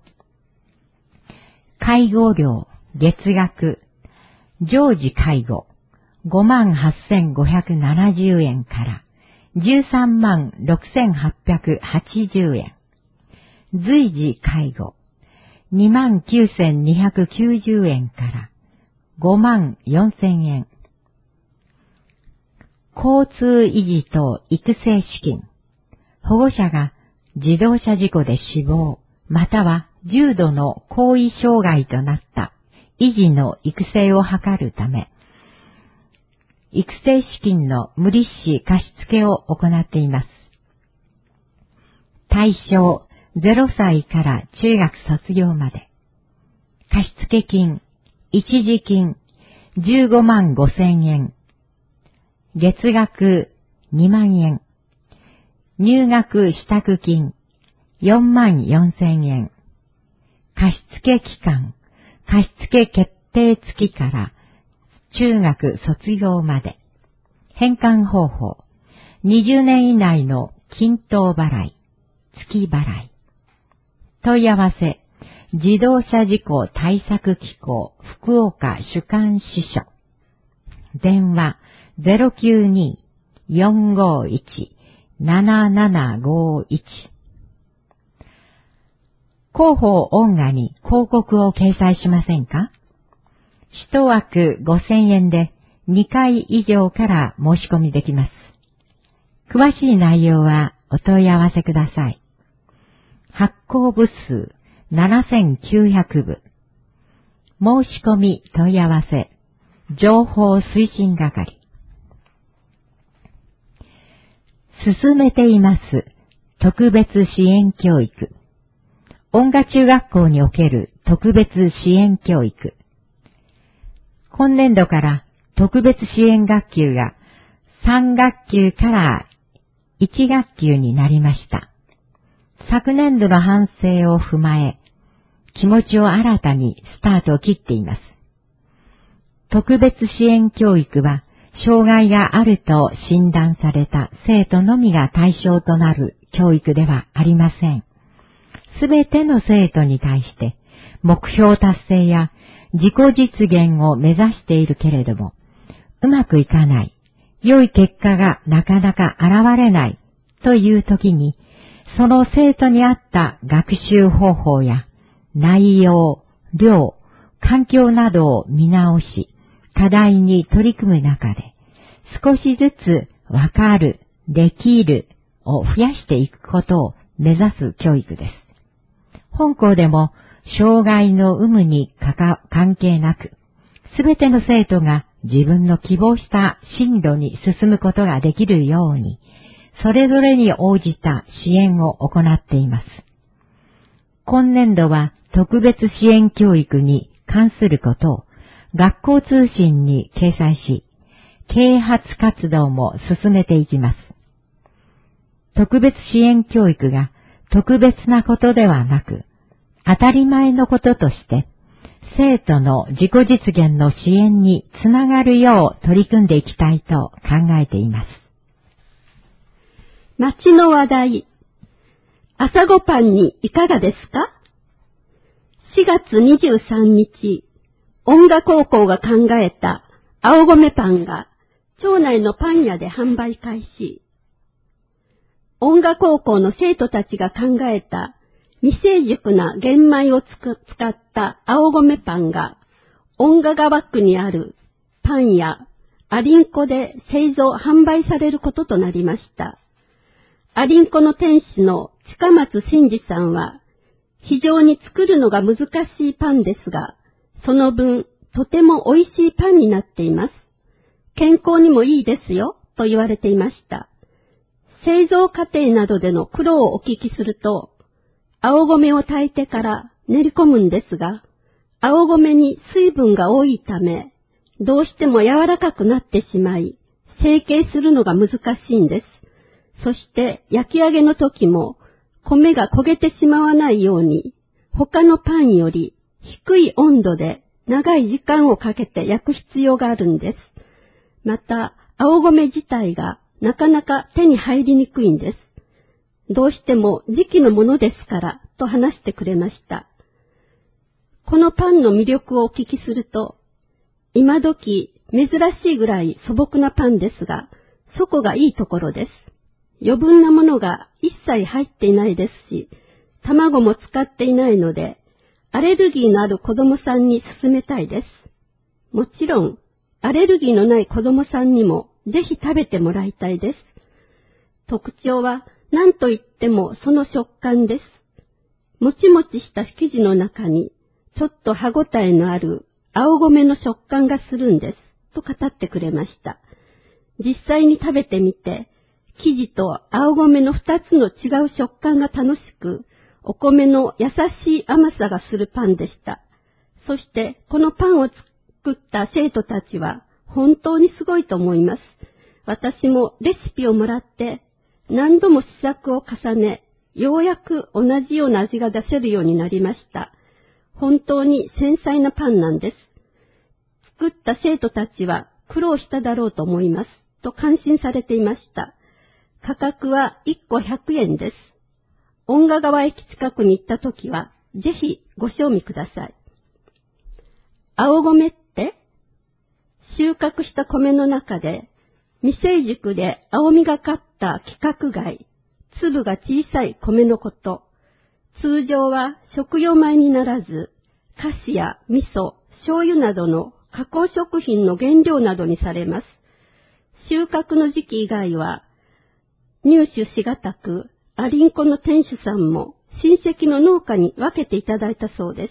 介護料月額常時介護ごまんはっせんごひゃくななじゅうえんからじゅうさんまんろくせんはっぴゃくはちじゅうえん。随時介護にまんきゅうせんにひゃくきゅうじゅうえんからごまんよんせんえん。交通維持等育成資金。保護者が自動車事故で死亡、または重度の後遺障害となった維持の育成を図るため、育成資金の無利子貸付を行っています。対象ゼロさいから中学卒業まで。貸付金、一時金じゅうごまんごせんえん。月額にまんえん。入学支度金よんまんよんせんえん。貸付期間、貸付決定付きから中学卒業まで。返還方法、にじゅうねん以内の均等払い、月払い。問い合わせ、自動車事故対策機構福岡主管支所。電話 ゼロきゅうに よんごいち ななななごいち。広報音画に広告を掲載しませんか？一枠ごせんえんでにかい以上から申し込みできます。詳しい内容はお問い合わせください。発行部数ななせんきゅうひゃくぶ。申し込み問い合わせ、情報推進係。進めています特別支援教育。音楽中学校における特別支援教育。今年度から特別支援学級がさん学級からいち学級になりました。昨年度の反省を踏まえ、気持ちを新たにスタートを切っています。特別支援教育は、障害があると診断された生徒のみが対象となる教育ではありません。すべての生徒に対して、目標達成や自己実現を目指しているけれども、うまくいかない、良い結果がなかなか現れないという時に、その生徒に合った学習方法や内容、量、環境などを見直し、課題に取り組む中で、少しずつわかる、できるを増やしていくことを目指す教育です。本校でも障害の有無に関係なく、すべての生徒が自分の希望した進路に進むことができるように、それぞれに応じた支援を行っています。今年度は特別支援教育に関することを学校通信に掲載し、啓発活動も進めていきます。特別支援教育が特別なことではなく、当たり前のこととして、生徒の自己実現の支援につながるよう取り組んでいきたいと考えています。 町の話題。朝ごパンにいかがですか？ しがつにじゅうさんにち、音楽高校が考えた青米パンが町内のパン屋で販売開始。音楽高校の生徒たちが考えた未成熟な玄米を使った青米パンが音楽川区にあるパン屋アリンコで製造販売されることとなりました。アリンコの店主の近松真二さんは、非常に作るのが難しいパンですが、その分、とても美味しいパンになっています。健康にもいいですよ、と言われていました。製造過程などでの苦労をお聞きすると、青米を炊いてから練り込むんですが、青米に水分が多いため、どうしても柔らかくなってしまい、成形するのが難しいんです。そして焼き上げの時も米が焦げてしまわないように他のパンより低い温度で長い時間をかけて焼く必要があるんです。また青米自体がなかなか手に入りにくいんです。 どうしても時期のものですからと話してくれました。このパンの魅力をお聞きすると、今時珍しいぐらい素朴なパンですが、そこがいいところです。余分なものが一切入っていないですし、卵も使っていないので、アレルギーのある子供さんに勧めたいです。もちろん、アレルギーのない子供さんにもぜひ食べてもらいたいです。特徴は何と言ってもその食感です。もちもちした生地の中に、ちょっと歯ごたえのある青米の食感がするんです。と語ってくれました。実際に食べてみて、生地と青米の二つの違う食感が楽しく、お米の優しい甘さがするパンでした。そしてこのパンを作った生徒たちは本当にすごいと思います。私もレシピをもらって何度も試作を重ね、ようやく同じような味が出せるようになりました。本当に繊細なパンなんです。作った生徒たちは苦労しただろうと思います。と感心されていました。価格はいっこひゃくえんです。遠賀川駅近くに行ったときは、ぜひご賞味ください。青米って収穫した米の中で、未成熟で青みがかった規格外、粒が小さい米のこと。通常は食用米にならず、菓子や味噌、醤油などの加工食品の原料などにされます。収穫の時期以外は、入手しがたく、アリンコの店主さんも親戚の農家に分けていただいたそうです。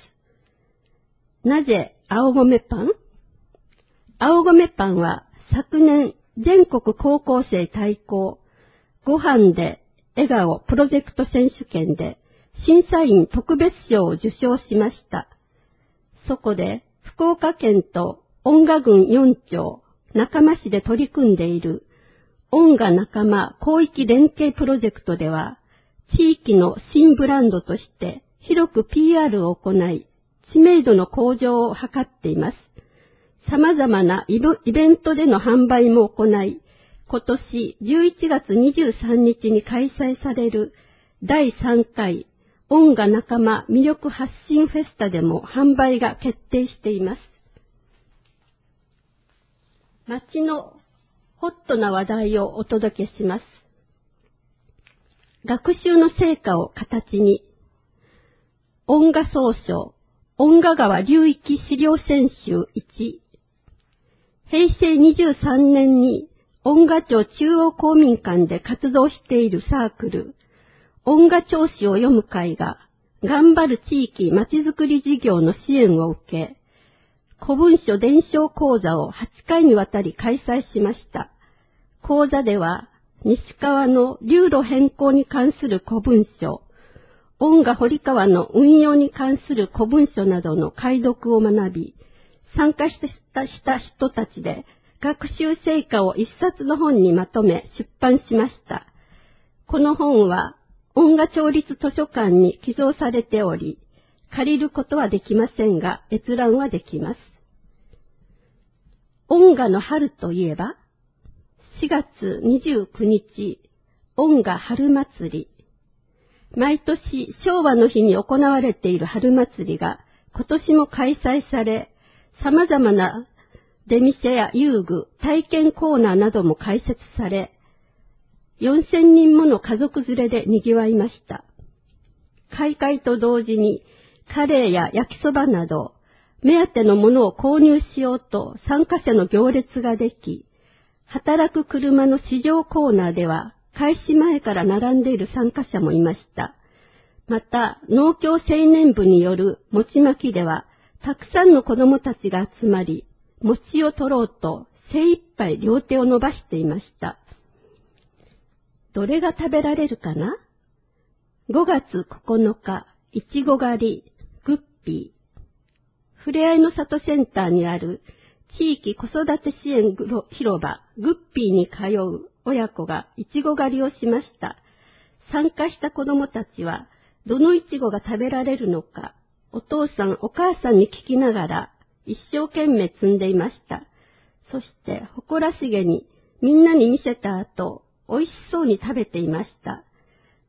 なぜ青米パン？青米パンは昨年全国高校生対抗ご飯で笑顔プロジェクト選手権で審査員特別賞を受賞しました。そこで福岡県と恩賀郡よん町中間市で取り組んでいる恩賀仲間広域連携プロジェクトでは、地域の新ブランドとして広く ピーアール を行い、知名度の向上を図っています。様々なイベントでの販売も行い、今年じゅういちがつにじゅうさんにちに開催されるだいさんかい恩賀仲間魅力発信フェスタでも販売が決定しています。街のホットな話題をお届けします。学習の成果を形に、恩賀総称、恩賀川流域資料選集いち、へいせいにじゅうさんねんに恩賀町中央公民館で活動しているサークル、恩賀町史を読む会が、頑張る地域まちづくり事業の支援を受け、古文書伝承講座をはちかいにわたり開催しました。講座では、西川の流路変更に関する古文書、恩賀堀川の運用に関する古文書などの解読を学び、参加した人たちで学習成果を一冊の本にまとめ出版しました。この本は、恩賀町立図書館に寄贈されており、借りることはできませんが、閲覧はできます。恩賀の春といえば、しがつにじゅうくにち、恩賀春祭り。毎年昭和の日に行われている春祭りが今年も開催され、様々な出店や遊具、体験コーナーなども開設され、よんせんにんもの家族連れで賑わいました。開会と同時にカレーや焼きそばなど目当てのものを購入しようと参加者の行列ができ、働く車の試乗コーナーでは開始前から並んでいる参加者もいました。また、農協青年部による餅巻きでは、たくさんの子供たちが集まり、餅を取ろうと精一杯両手を伸ばしていました。どれが食べられるかな？ ごがつここのか、いちご狩り、グッピー。ふれあいの里センターにある地域子育て支援広場、グッピーに通う親子がいちご狩りをしました。参加した子供たちは、どのいちごが食べられるのか、お父さんお母さんに聞きながら一生懸命摘んでいました。そして誇らしげにみんなに見せた後、美味しそうに食べていました。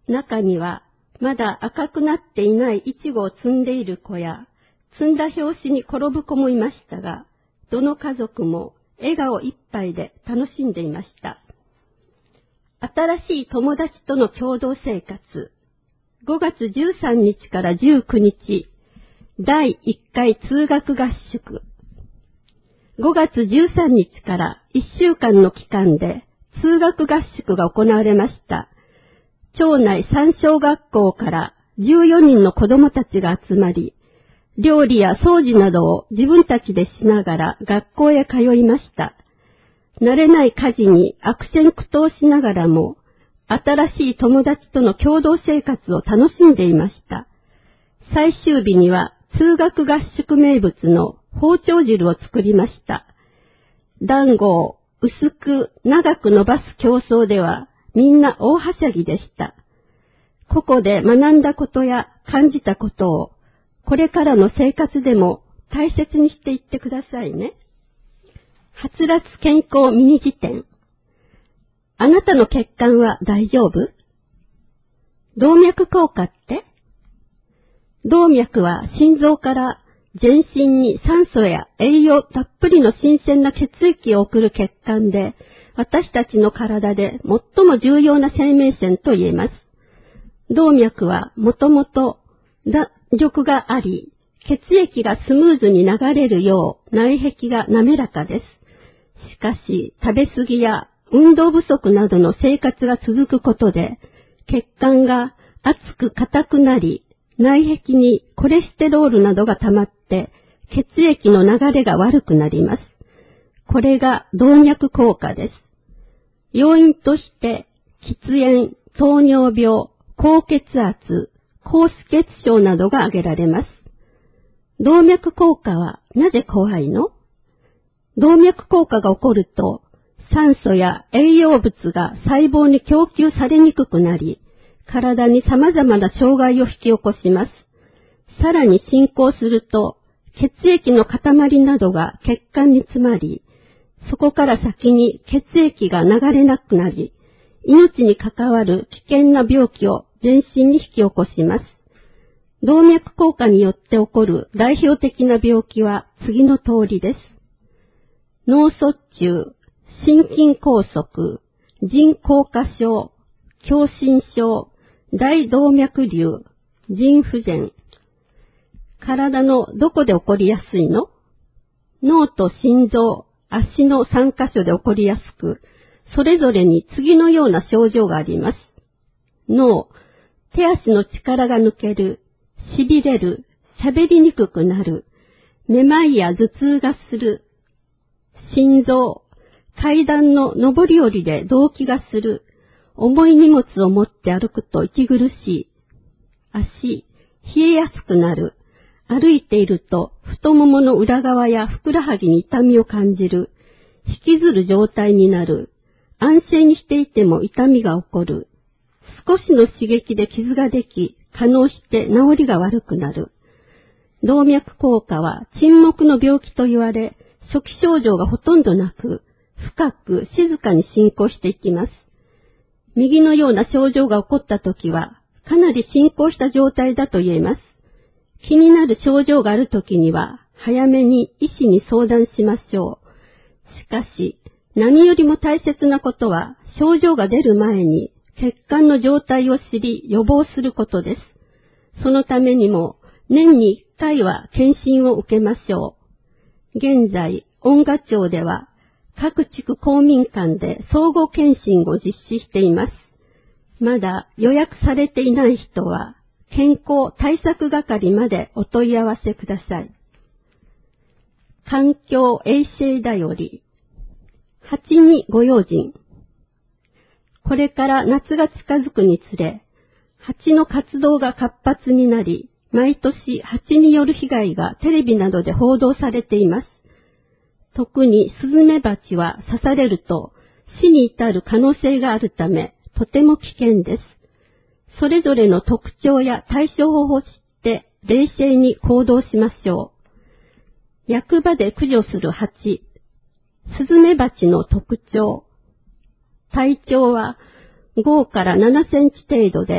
中にはまだ赤くなっていないイチゴを摘んでいる子や、摘んだ拍子に転ぶ子もいましたが、どの家族も笑顔いっぱいで楽しんでいました。新しい友達との共同生活。ごがつじゅうさんにちからじゅうくにち、だいいっかい通学合宿。ごがつじゅうさんにちからいっしゅうかんの期間で通学合宿が行われました。町内さん小学校からじゅうよにんの子供たちが集まり、料理や掃除などを自分たちでしながら学校へ通いました。慣れない家事に悪戦苦闘しながらも、新しい友達との共同生活を楽しんでいました。最終日には通学合宿名物の包丁汁を作りました。団子を薄く長く伸ばす競争ではみんな大はしゃぎでした。ここで学んだことや感じたことをこれからの生活でも大切にしていってくださいね。はつらつ健康ミニ辞典。あなたの血管は大丈夫？動脈硬化って？動脈は心臓から全身に酸素や栄養たっぷりの新鮮な血液を送る血管で、私たちの体で最も重要な生命線と言えます。動脈はもともと弾力があり、血液がスムーズに流れるよう内壁が滑らかです。しかし、食べ過ぎや運動不足などの生活が続くことで、血管が厚く硬くなり、内壁にコレステロールなどが溜まって、血液の流れが悪くなります。これが動脈硬化です。要因として、喫煙、糖尿病、高血圧、高脂血症などが挙げられます。動脈硬化はなぜ怖いの？動脈硬化が起こると、酸素や栄養物が細胞に供給されにくくなり、体に様々な障害を引き起こします。さらに進行すると、血液の塊などが血管に詰まり、そこから先に血液が流れなくなり、命に関わる危険な病気を全身に引き起こします。動脈硬化によって起こる代表的な病気は次の通りです。脳卒中、心筋梗塞、腎硬化症、狭心症、大動脈瘤、腎不全。体のどこで起こりやすいの？脳と心臓、足のさんかしょで起こりやすく、それぞれに次のような症状があります。脳、手足の力が抜ける、痺れる、喋りにくくなる、めまいや頭痛がする、心臓、階段の上り下りで動悸がする、重い荷物を持って歩くと息苦しい、足、冷えやすくなる、歩いていると太ももの裏側やふくらはぎに痛みを感じる、引きずる状態になる、安静にしていても痛みが起こる、少しの刺激で傷ができ、可能して治りが悪くなる。動脈硬化は沈黙の病気と言われ、初期症状がほとんどなく、深く静かに進行していきます。右のような症状が起こったときは、かなり進行した状態だと言えます。気になる症状があるときには、早めに医師に相談しましょう。しかし、何よりも大切なことは、症状が出る前に血管の状態を知り予防することです。そのためにも、年にいっかいは検診を受けましょう。現在、恩賀町では、各地区公民館で総合検診を実施しています。まだ予約されていない人は、健康対策係までお問い合わせください。環境衛生だより、蜂にご用心。これから夏が近づくにつれ、蜂の活動が活発になり、毎年蜂による被害がテレビなどで報道されています。特にスズメバチは刺されると死に至る可能性があるため、とても危険です。それぞれの特徴や対処法を知って冷静に行動しましょう。役場で駆除する蜂、スズメバチの特徴。体長はごからななセンチ程度で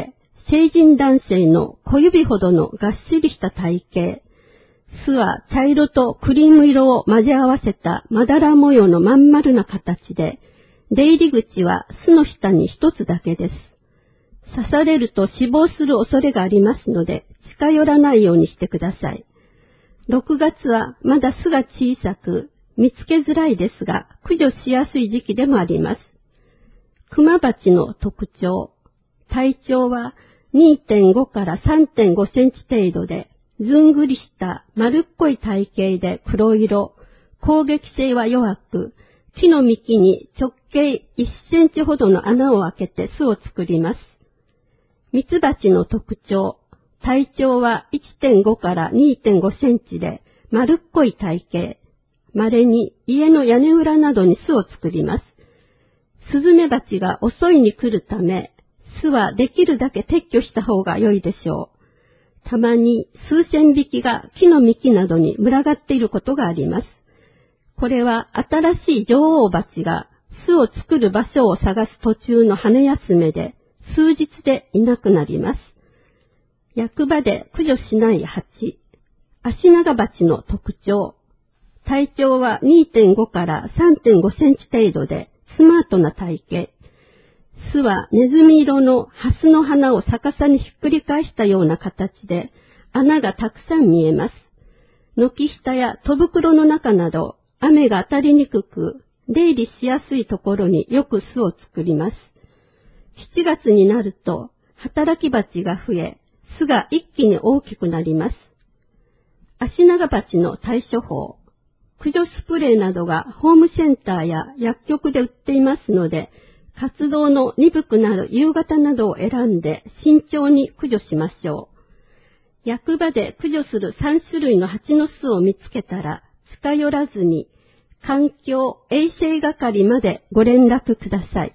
成人男性の小指ほどのがっしりした体型。巣は茶色とクリーム色を混ぜ合わせたまだら模様のまん丸な形で、出入り口は巣の下に一つだけです。刺されると死亡する恐れがありますので、近寄らないようにしてください。ろくがつはまだ巣が小さく、見つけづらいですが、駆除しやすい時期でもあります。クマバチの特徴。体長は にてんご から さんてんごセンチ程度で、ずんぐりした丸っこい体型で黒色、攻撃性は弱く、木の幹に直径いっセンチほどの穴を開けて巣を作ります。ミツバチの特徴。体長は いってんご から にてんごセンチで丸っこい体型。稀に家の屋根裏などに巣を作ります。スズメバチが襲いに来るため、巣はできるだけ撤去した方が良いでしょう。たまに数千匹が木の幹などに群がっていることがあります。これは新しい女王蜂が巣を作る場所を探す途中の羽休めで数日でいなくなります。役場で駆除しない蜂。アシナガバチの特徴。体長は にてんご から さんてんごセンチ程度でスマートな体型。巣はネズミ色のハスの花を逆さにひっくり返したような形で穴がたくさん見えます。軒下や戸袋の中など雨が当たりにくく出入りしやすいところによく巣を作ります。しちがつになると働き蜂が増え、巣が一気に大きくなります。アシナガバチの対処法。駆除スプレーなどがホームセンターや薬局で売っていますので、活動の鈍くなる夕方などを選んで慎重に駆除しましょう。役場で駆除するさんしゅるいの蜂の巣を見つけたら近寄らずに環境衛生係までご連絡ください。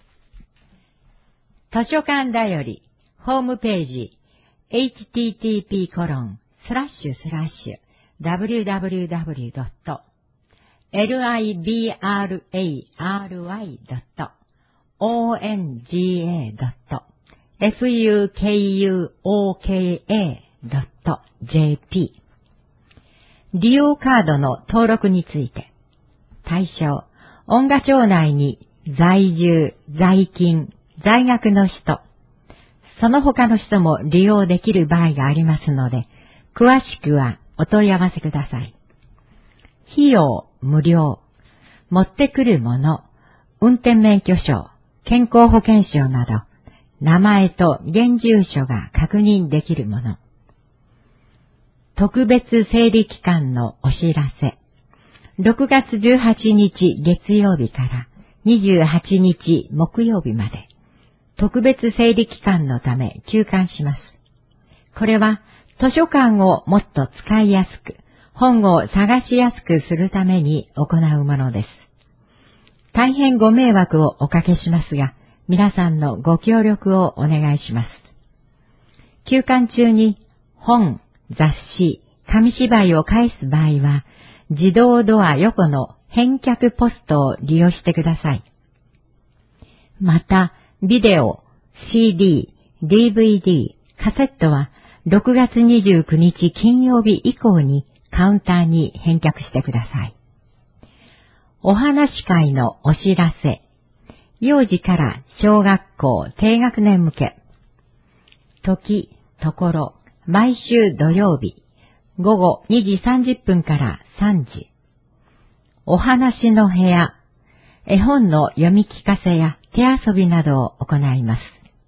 図書館だよりホームページ エイチティーティーピーコロンスラッシュスラッシュダブリューダブリューダブリュードットリブラリドットオーエヌジーエードットフユーケーユーオーケーエードットジェーピー 利用カードの登録について。対象、音楽町内に在住、在勤、在学の人、その他の人も利用できる場合がありますので、詳しくはお問い合わせください。費用無料、持ってくるもの、運転免許証、健康保険証など、名前と現住所が確認できるもの。特別整理期間のお知らせ。ろくがつじゅうはちにち月曜日からにじゅうはちにち木曜日まで、特別整理期間のため休館します。これは図書館をもっと使いやすく、本を探しやすくするために行うものです。大変ご迷惑をおかけしますが、皆さんのご協力をお願いします。休館中に本、雑誌、紙芝居を返す場合は、自動ドア横の返却ポストを利用してください。また、ビデオ、シーディー、ディーブイディー、カセットはろくがつにじゅうくにち金曜日以降にカウンターに返却してください。お話会のお知らせ。幼児から小学校低学年向け。時、ところ、毎週土曜日、ごごにじさんじゅっぷんからさんじ。お話の部屋。絵本の読み聞かせや手遊びなどを行います。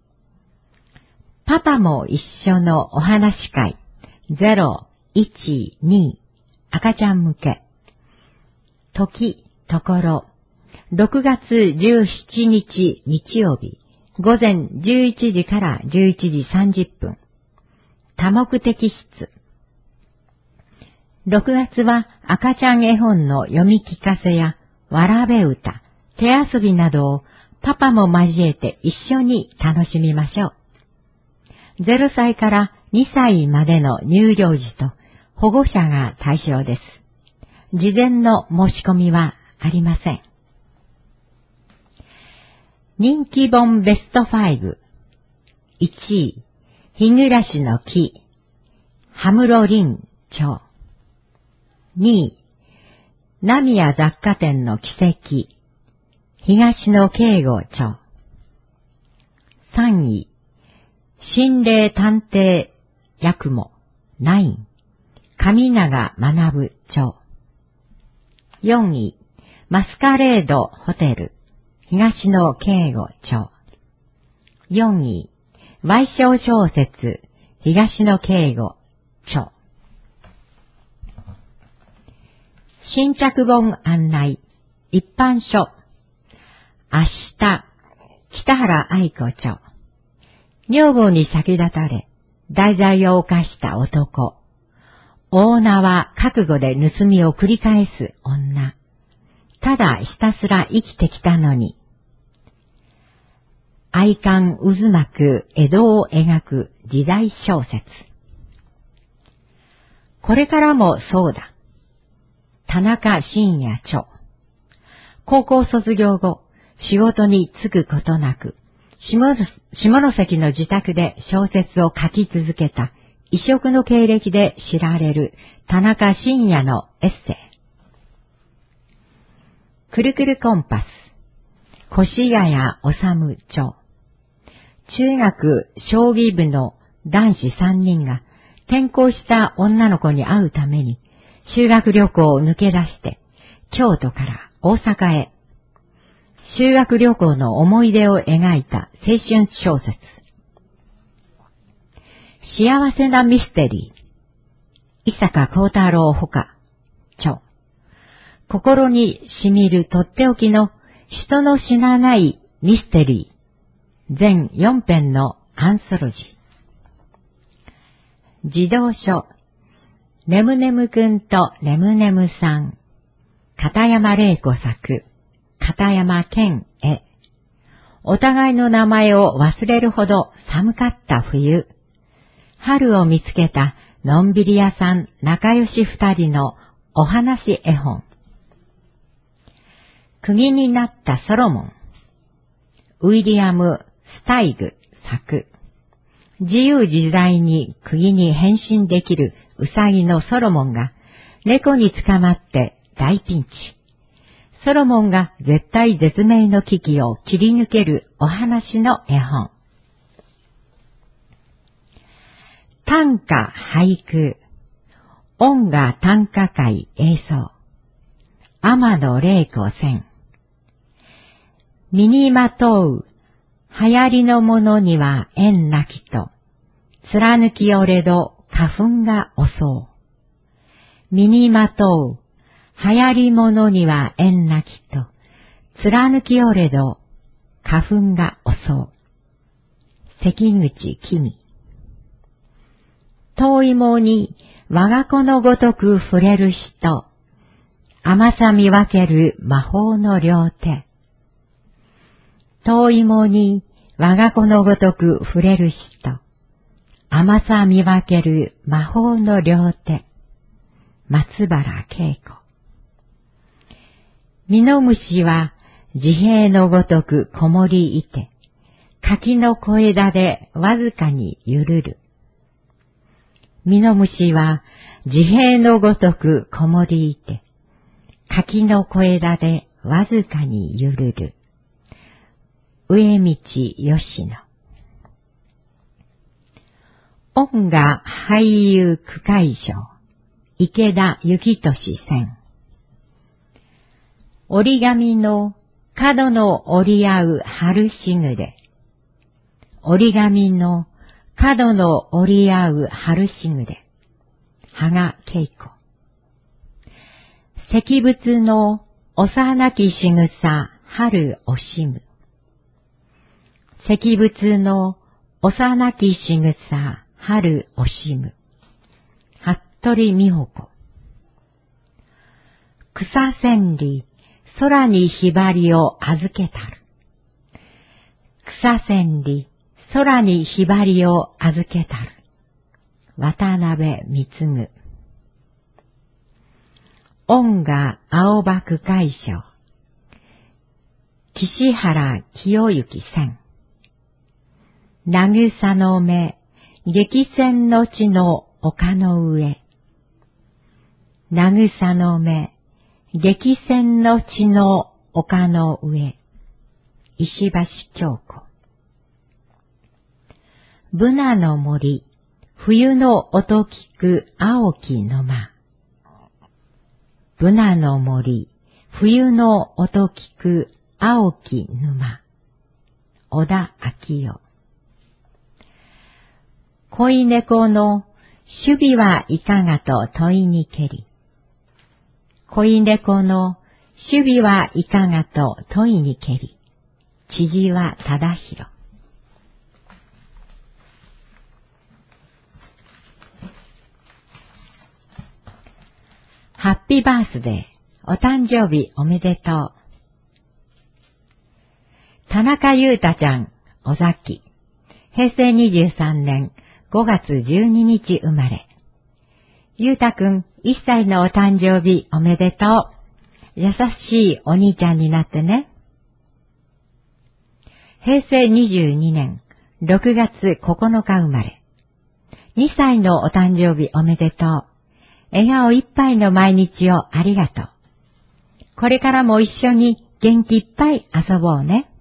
パパも一緒のお話会。ゼロ、いち、に。赤ちゃん向け。時、ところ。ろくがつじゅうしちにち日曜日。午前じゅういちじからじゅういちじさんじゅっぷん。多目的室。ろくがつは赤ちゃん絵本の読み聞かせやわらべ歌、手遊びなどをパパも交えて一緒に楽しみましょう。ゼロさいからにさいまでの乳幼児と保護者が対象です。事前の申し込みはありません。人気本ベストファイブ。いちい、 日暮らしの木、羽室林町。にい、浪屋雑貨店の奇跡、東野圭吾町。さんい、心霊探偵八雲、ナイン、上永学町。よんい、マスカレードホテル、東野圭吾町。よんい、賠償小説、東野圭吾町。新着本案内、一般書。明日、北原愛子町。女房に先立たれ、大罪を犯した男。大縄覚悟で盗みを繰り返す女。ただひたすら生きてきたのに。愛観渦巻く江戸を描く時代小説。これからもそうだ。田中伸也著。高校卒業後、仕事に就くことなく、下関の自宅で小説を書き続けた異色の経歴で知られる田中伸也のエッセイ。くるくるコンパス、越谷治著。中学将棋部の男子さんにんが転校した女の子に会うために修学旅行を抜け出して京都から大阪へ。修学旅行の思い出を描いた青春小説。幸せなミステリー、伊坂幸太郎ほか著。心にしみるとっておきの人の死なないミステリー、全よん編のアンソロジー。児童書、ねむねむくんとねむねむさん、片山玲子作、片山健へ。お互いの名前を忘れるほど寒かった冬。春を見つけたのんびり屋さん仲良し二人のお話絵本。釘になったソロモン。ウィリアム・スタイグ作。自由自在に釘に変身できるウサギのソロモンが猫に捕まって大ピンチ。ソロモンが絶対絶命の危機を切り抜けるお話の絵本。短歌俳句、音楽短歌会映像。天野玲子選。身にまとう流行りのものには縁なきと、貫きおれど花粉が襲う。身にまとう流行りものには縁なきと、貫きおれど花粉が襲う。関口君。遠いもに我が子のごとく触れる人、甘さ見分ける魔法の両手。遠いもに我が子のごとく触れる人、甘さ見分ける魔法の両手。松原恵子。ミノムシは自閉のごとくこもりいて、柿の小枝でわずかにゆるる。ミノムシは自閉のごとくこもりいて、柿の小枝でわずかにゆるる。上道吉野。音楽俳優区会賞、池田幸俊選。折り紙の角の折り合う春しぐれ。折り紙の角の折り合う春しぐれ。羽賀恵子。石仏の幼きしぐさ春惜しむ。石仏の幼きしぐさ春惜しむ。服部美穂子。草千里空にひばりを預けたる。草千里空にひばりを預けたる。渡辺貢。音楽青葉区会賞、岸原清之選。渚の目激戦の地の丘の上。渚の目、激戦の地の丘の上。石橋京子。ブナの森、冬の音聞く青き沼。ブナの森、冬の音聞く青き沼。小田昭夫。恋猫の守備はいかがと問いにけり。恋猫の守備はいかがと問いにけり。千々和忠宏。ハッピーバースデー、お誕生日おめでとう。田中優太ちゃん、おざき。へいせいにじゅうさんねんごがつじゅうににち生まれ。優太くん、いっさいのお誕生日おめでとう。優しいお兄ちゃんになってね。へいせいにじゅうにねんろくがつここのか生まれ。にさいのお誕生日おめでとう。笑顔いっぱいの毎日をありがとう。これからも一緒に元気いっぱい遊ぼうね。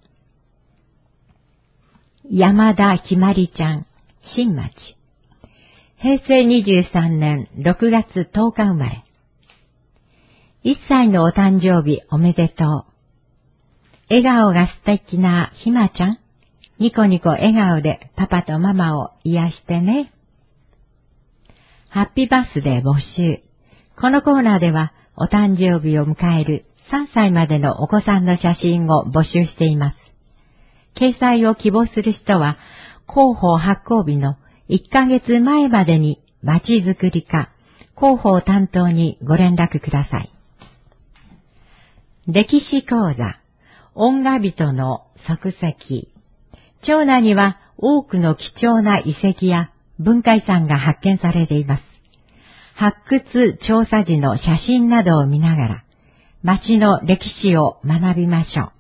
山田ひまりちゃん、新町。へいせいにじゅうさんねんろくがつとおか生まれ。いっさいのお誕生日おめでとう。笑顔が素敵なひまちゃん。ニコニコ笑顔でパパとママを癒してね。ハッピーバースデー募集。このコーナーではお誕生日を迎えるさんさいまでのお子さんの写真を募集しています。掲載を希望する人は広報発行日のいっかげつまえまでにまちづくり課広報担当にご連絡ください。歴史講座、音画人の足跡。町内には多くの貴重な遺跡や文化遺産が発見されています。発掘調査時の写真などを見ながら、町の歴史を学びましょう。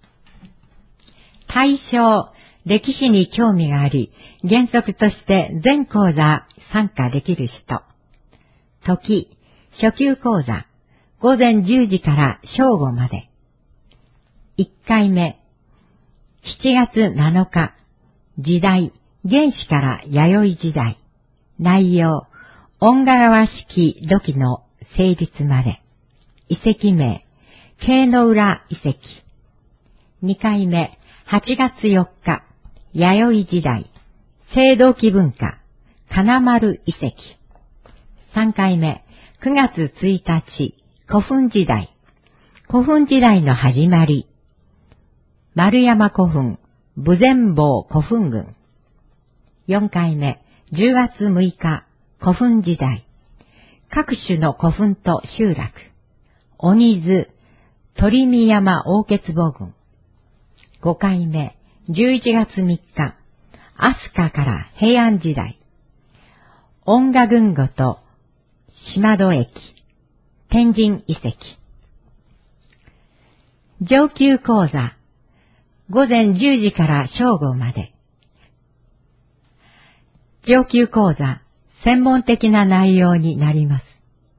対象、歴史に興味があり、原則として全講座参加できる人。時、初級講座、ごぜんじゅうじから正午まで。いっかいめ、しちがつなのか、時代、原始から弥生時代。内容、遠賀川式土器の成立まで。遺跡名、京の浦遺跡。にかいめ、はちがつよっか、弥生時代、青銅器文化、金丸遺跡。さんかいめ、くがつついたち、古墳時代、古墳時代の始まり。丸山古墳、豊前坊古墳群。よんかいめ、じゅうがつむいか、古墳時代。各種の古墳と集落。鬼津、鳥見山大穴墓群。ごかいめ、じゅういちがつみっか、飛鳥から平安時代。恩賀郡後と島戸駅。天神遺跡。上級講座、ごぜんじゅうじから正午まで。上級講座、専門的な内容になります。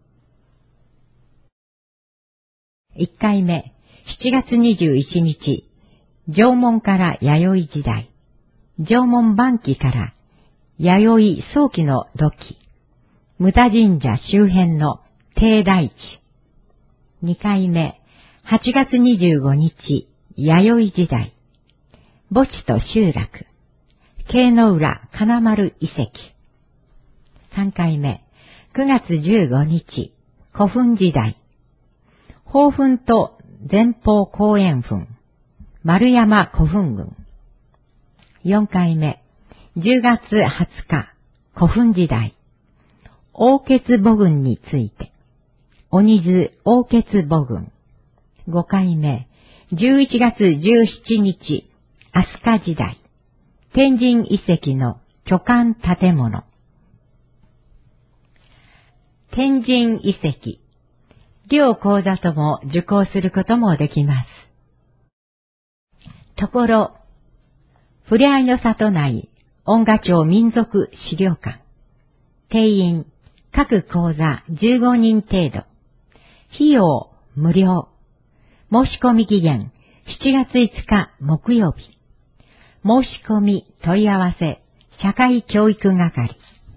いっかいめ、しちがつにじゅういちにち、縄文から弥生時代、縄文晩期から弥生早期の土器、牟田神社周辺の低台地。にかいめ、はちがつにじゅうごにち、弥生時代、墓地と集落、京の浦金丸遺跡。さんかいめ、くがつじゅうごにち、古墳時代、宝墳と前方後円墳、丸山古墳群。よんかいめ、じゅうがつはつか、古墳時代、大穴墓群について、鬼津大穴墓群。ごかいめ、じゅういちがつじゅうしちにち、飛鳥時代、天神遺跡の巨漢建物。天神遺跡、両講座とも受講することもできます。ところ、ふれあいの里内音賀町民族資料館。定員、各講座じゅうごにん程度。費用、無料。申し込み期限、しちがついつか木曜日。申し込み、問い合わせ、社会教育係。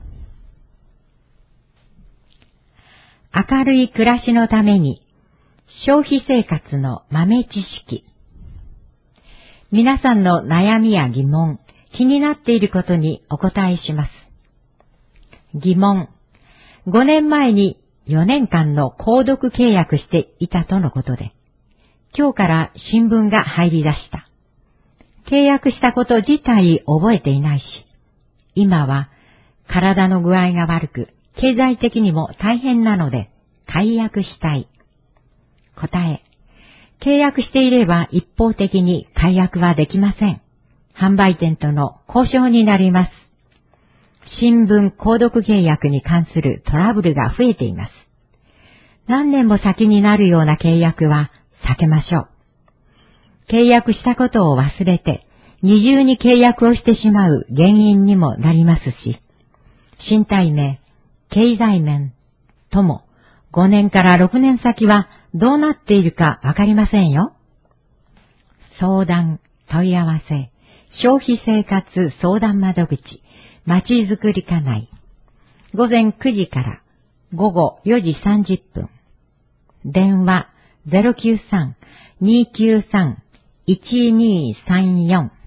明るい暮らしのために、消費生活の豆知識。皆さんの悩みや疑問、気になっていることにお答えします。疑問。ごねんまえによねんかんの購読契約していたとのことで、今日から新聞が入り出した。契約したこと自体覚えていないし、今は体の具合が悪く、経済的にも大変なので、解約したい。答え。契約していれば一方的に解約はできません。販売店との交渉になります。新聞購読契約に関するトラブルが増えています。何年も先になるような契約は避けましょう。契約したことを忘れて二重に契約をしてしまう原因にもなりますし、身体面、経済面ともごねんからろくねん先はどうなっているかわかりませんよ。相談、問い合わせ、消費生活相談窓口、まちづくり課内。午前くじから午後よじさんじゅっぷん。電話 ゼロきゅうさん にーきゅうさん いちにーさんよん。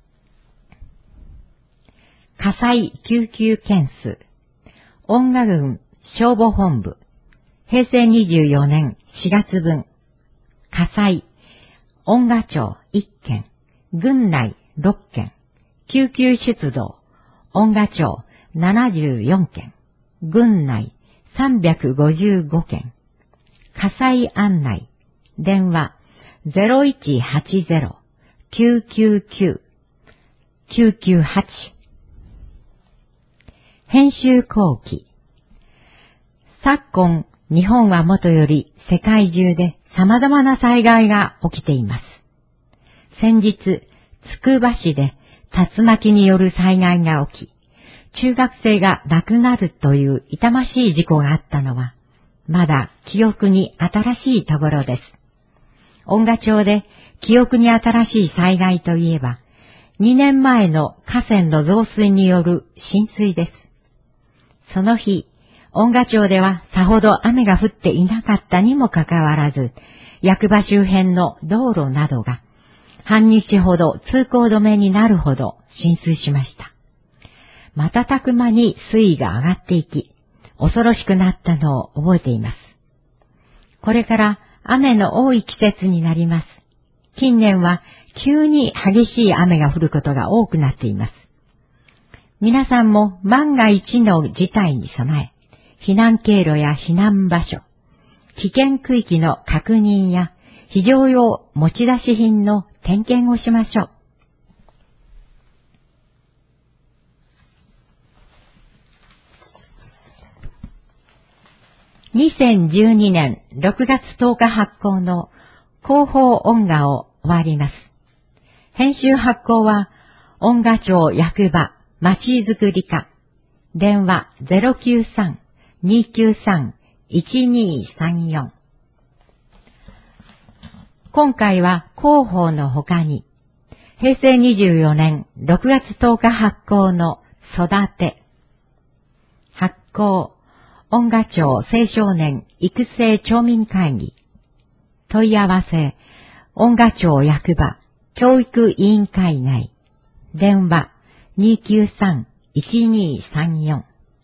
火災救急件数。音賀郡消防本部。へいせいにじゅうよねんしがつぶん。火災。音賀町いっけん。郡内ろっけん。救急出動。音賀町ななじゅうよんけん。郡内さんびゃくごじゅうごけん。火災案内。電話 ゼロいちはちゼロ きゅうきゅうきゅう きゅうきゅうはち。編集後期。昨今、日本はもとより世界中で様々な災害が起きています。先日、つくば市で竜巻による災害が起き、中学生が亡くなるという痛ましい事故があったのは、まだ記憶に新しいところです。音賀町で記憶に新しい災害といえば、にねんまえの河川の増水による浸水です。その日、音賀町ではさほど雨が降っていなかったにもかかわらず、役場周辺の道路などが半日ほど通行止めになるほど浸水しました。瞬く間に水位が上がっていき、恐ろしくなったのを覚えています。これから雨の多い季節になります。近年は急に激しい雨が降ることが多くなっています。皆さんも万が一の事態に備え、避難経路や避難場所、危険区域の確認や非常用持ち出し品の点検をしましょう。にせんじゅうにねんろくがつとおか発行の広報音賀を終わります。編集発行は音賀町役場まちづくり課。電話 ゼロきゅうさん にーきゅうさん いちにーさんよん。今回は広報の他に、へいせいにじゅうよねんろくがつとおか発行の育て、発行、音賀町青少年育成町民会議、問い合わせ、音賀町役場教育委員会内、電話 にーきゅうさん いちにーさんよん。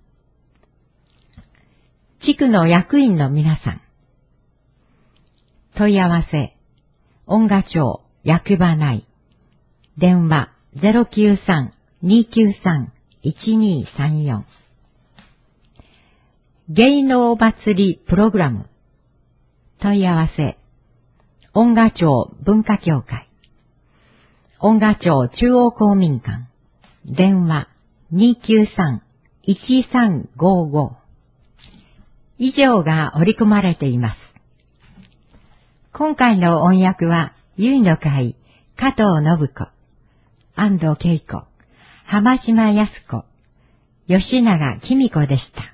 地区の役員の皆さん、問い合わせ、音賀町役場内、電話 ゼロきゅうさん にーきゅうさん いちにーさんよん。芸能祭りプログラム、問い合わせ、音賀町文化協会、音賀町中央公民館、電話 にーきゅうさん いちさんごご。以上が織り込まれています。今回の音訳は、結の会、加藤信子、安藤恵子、 浜島康子、吉永紀美子でした。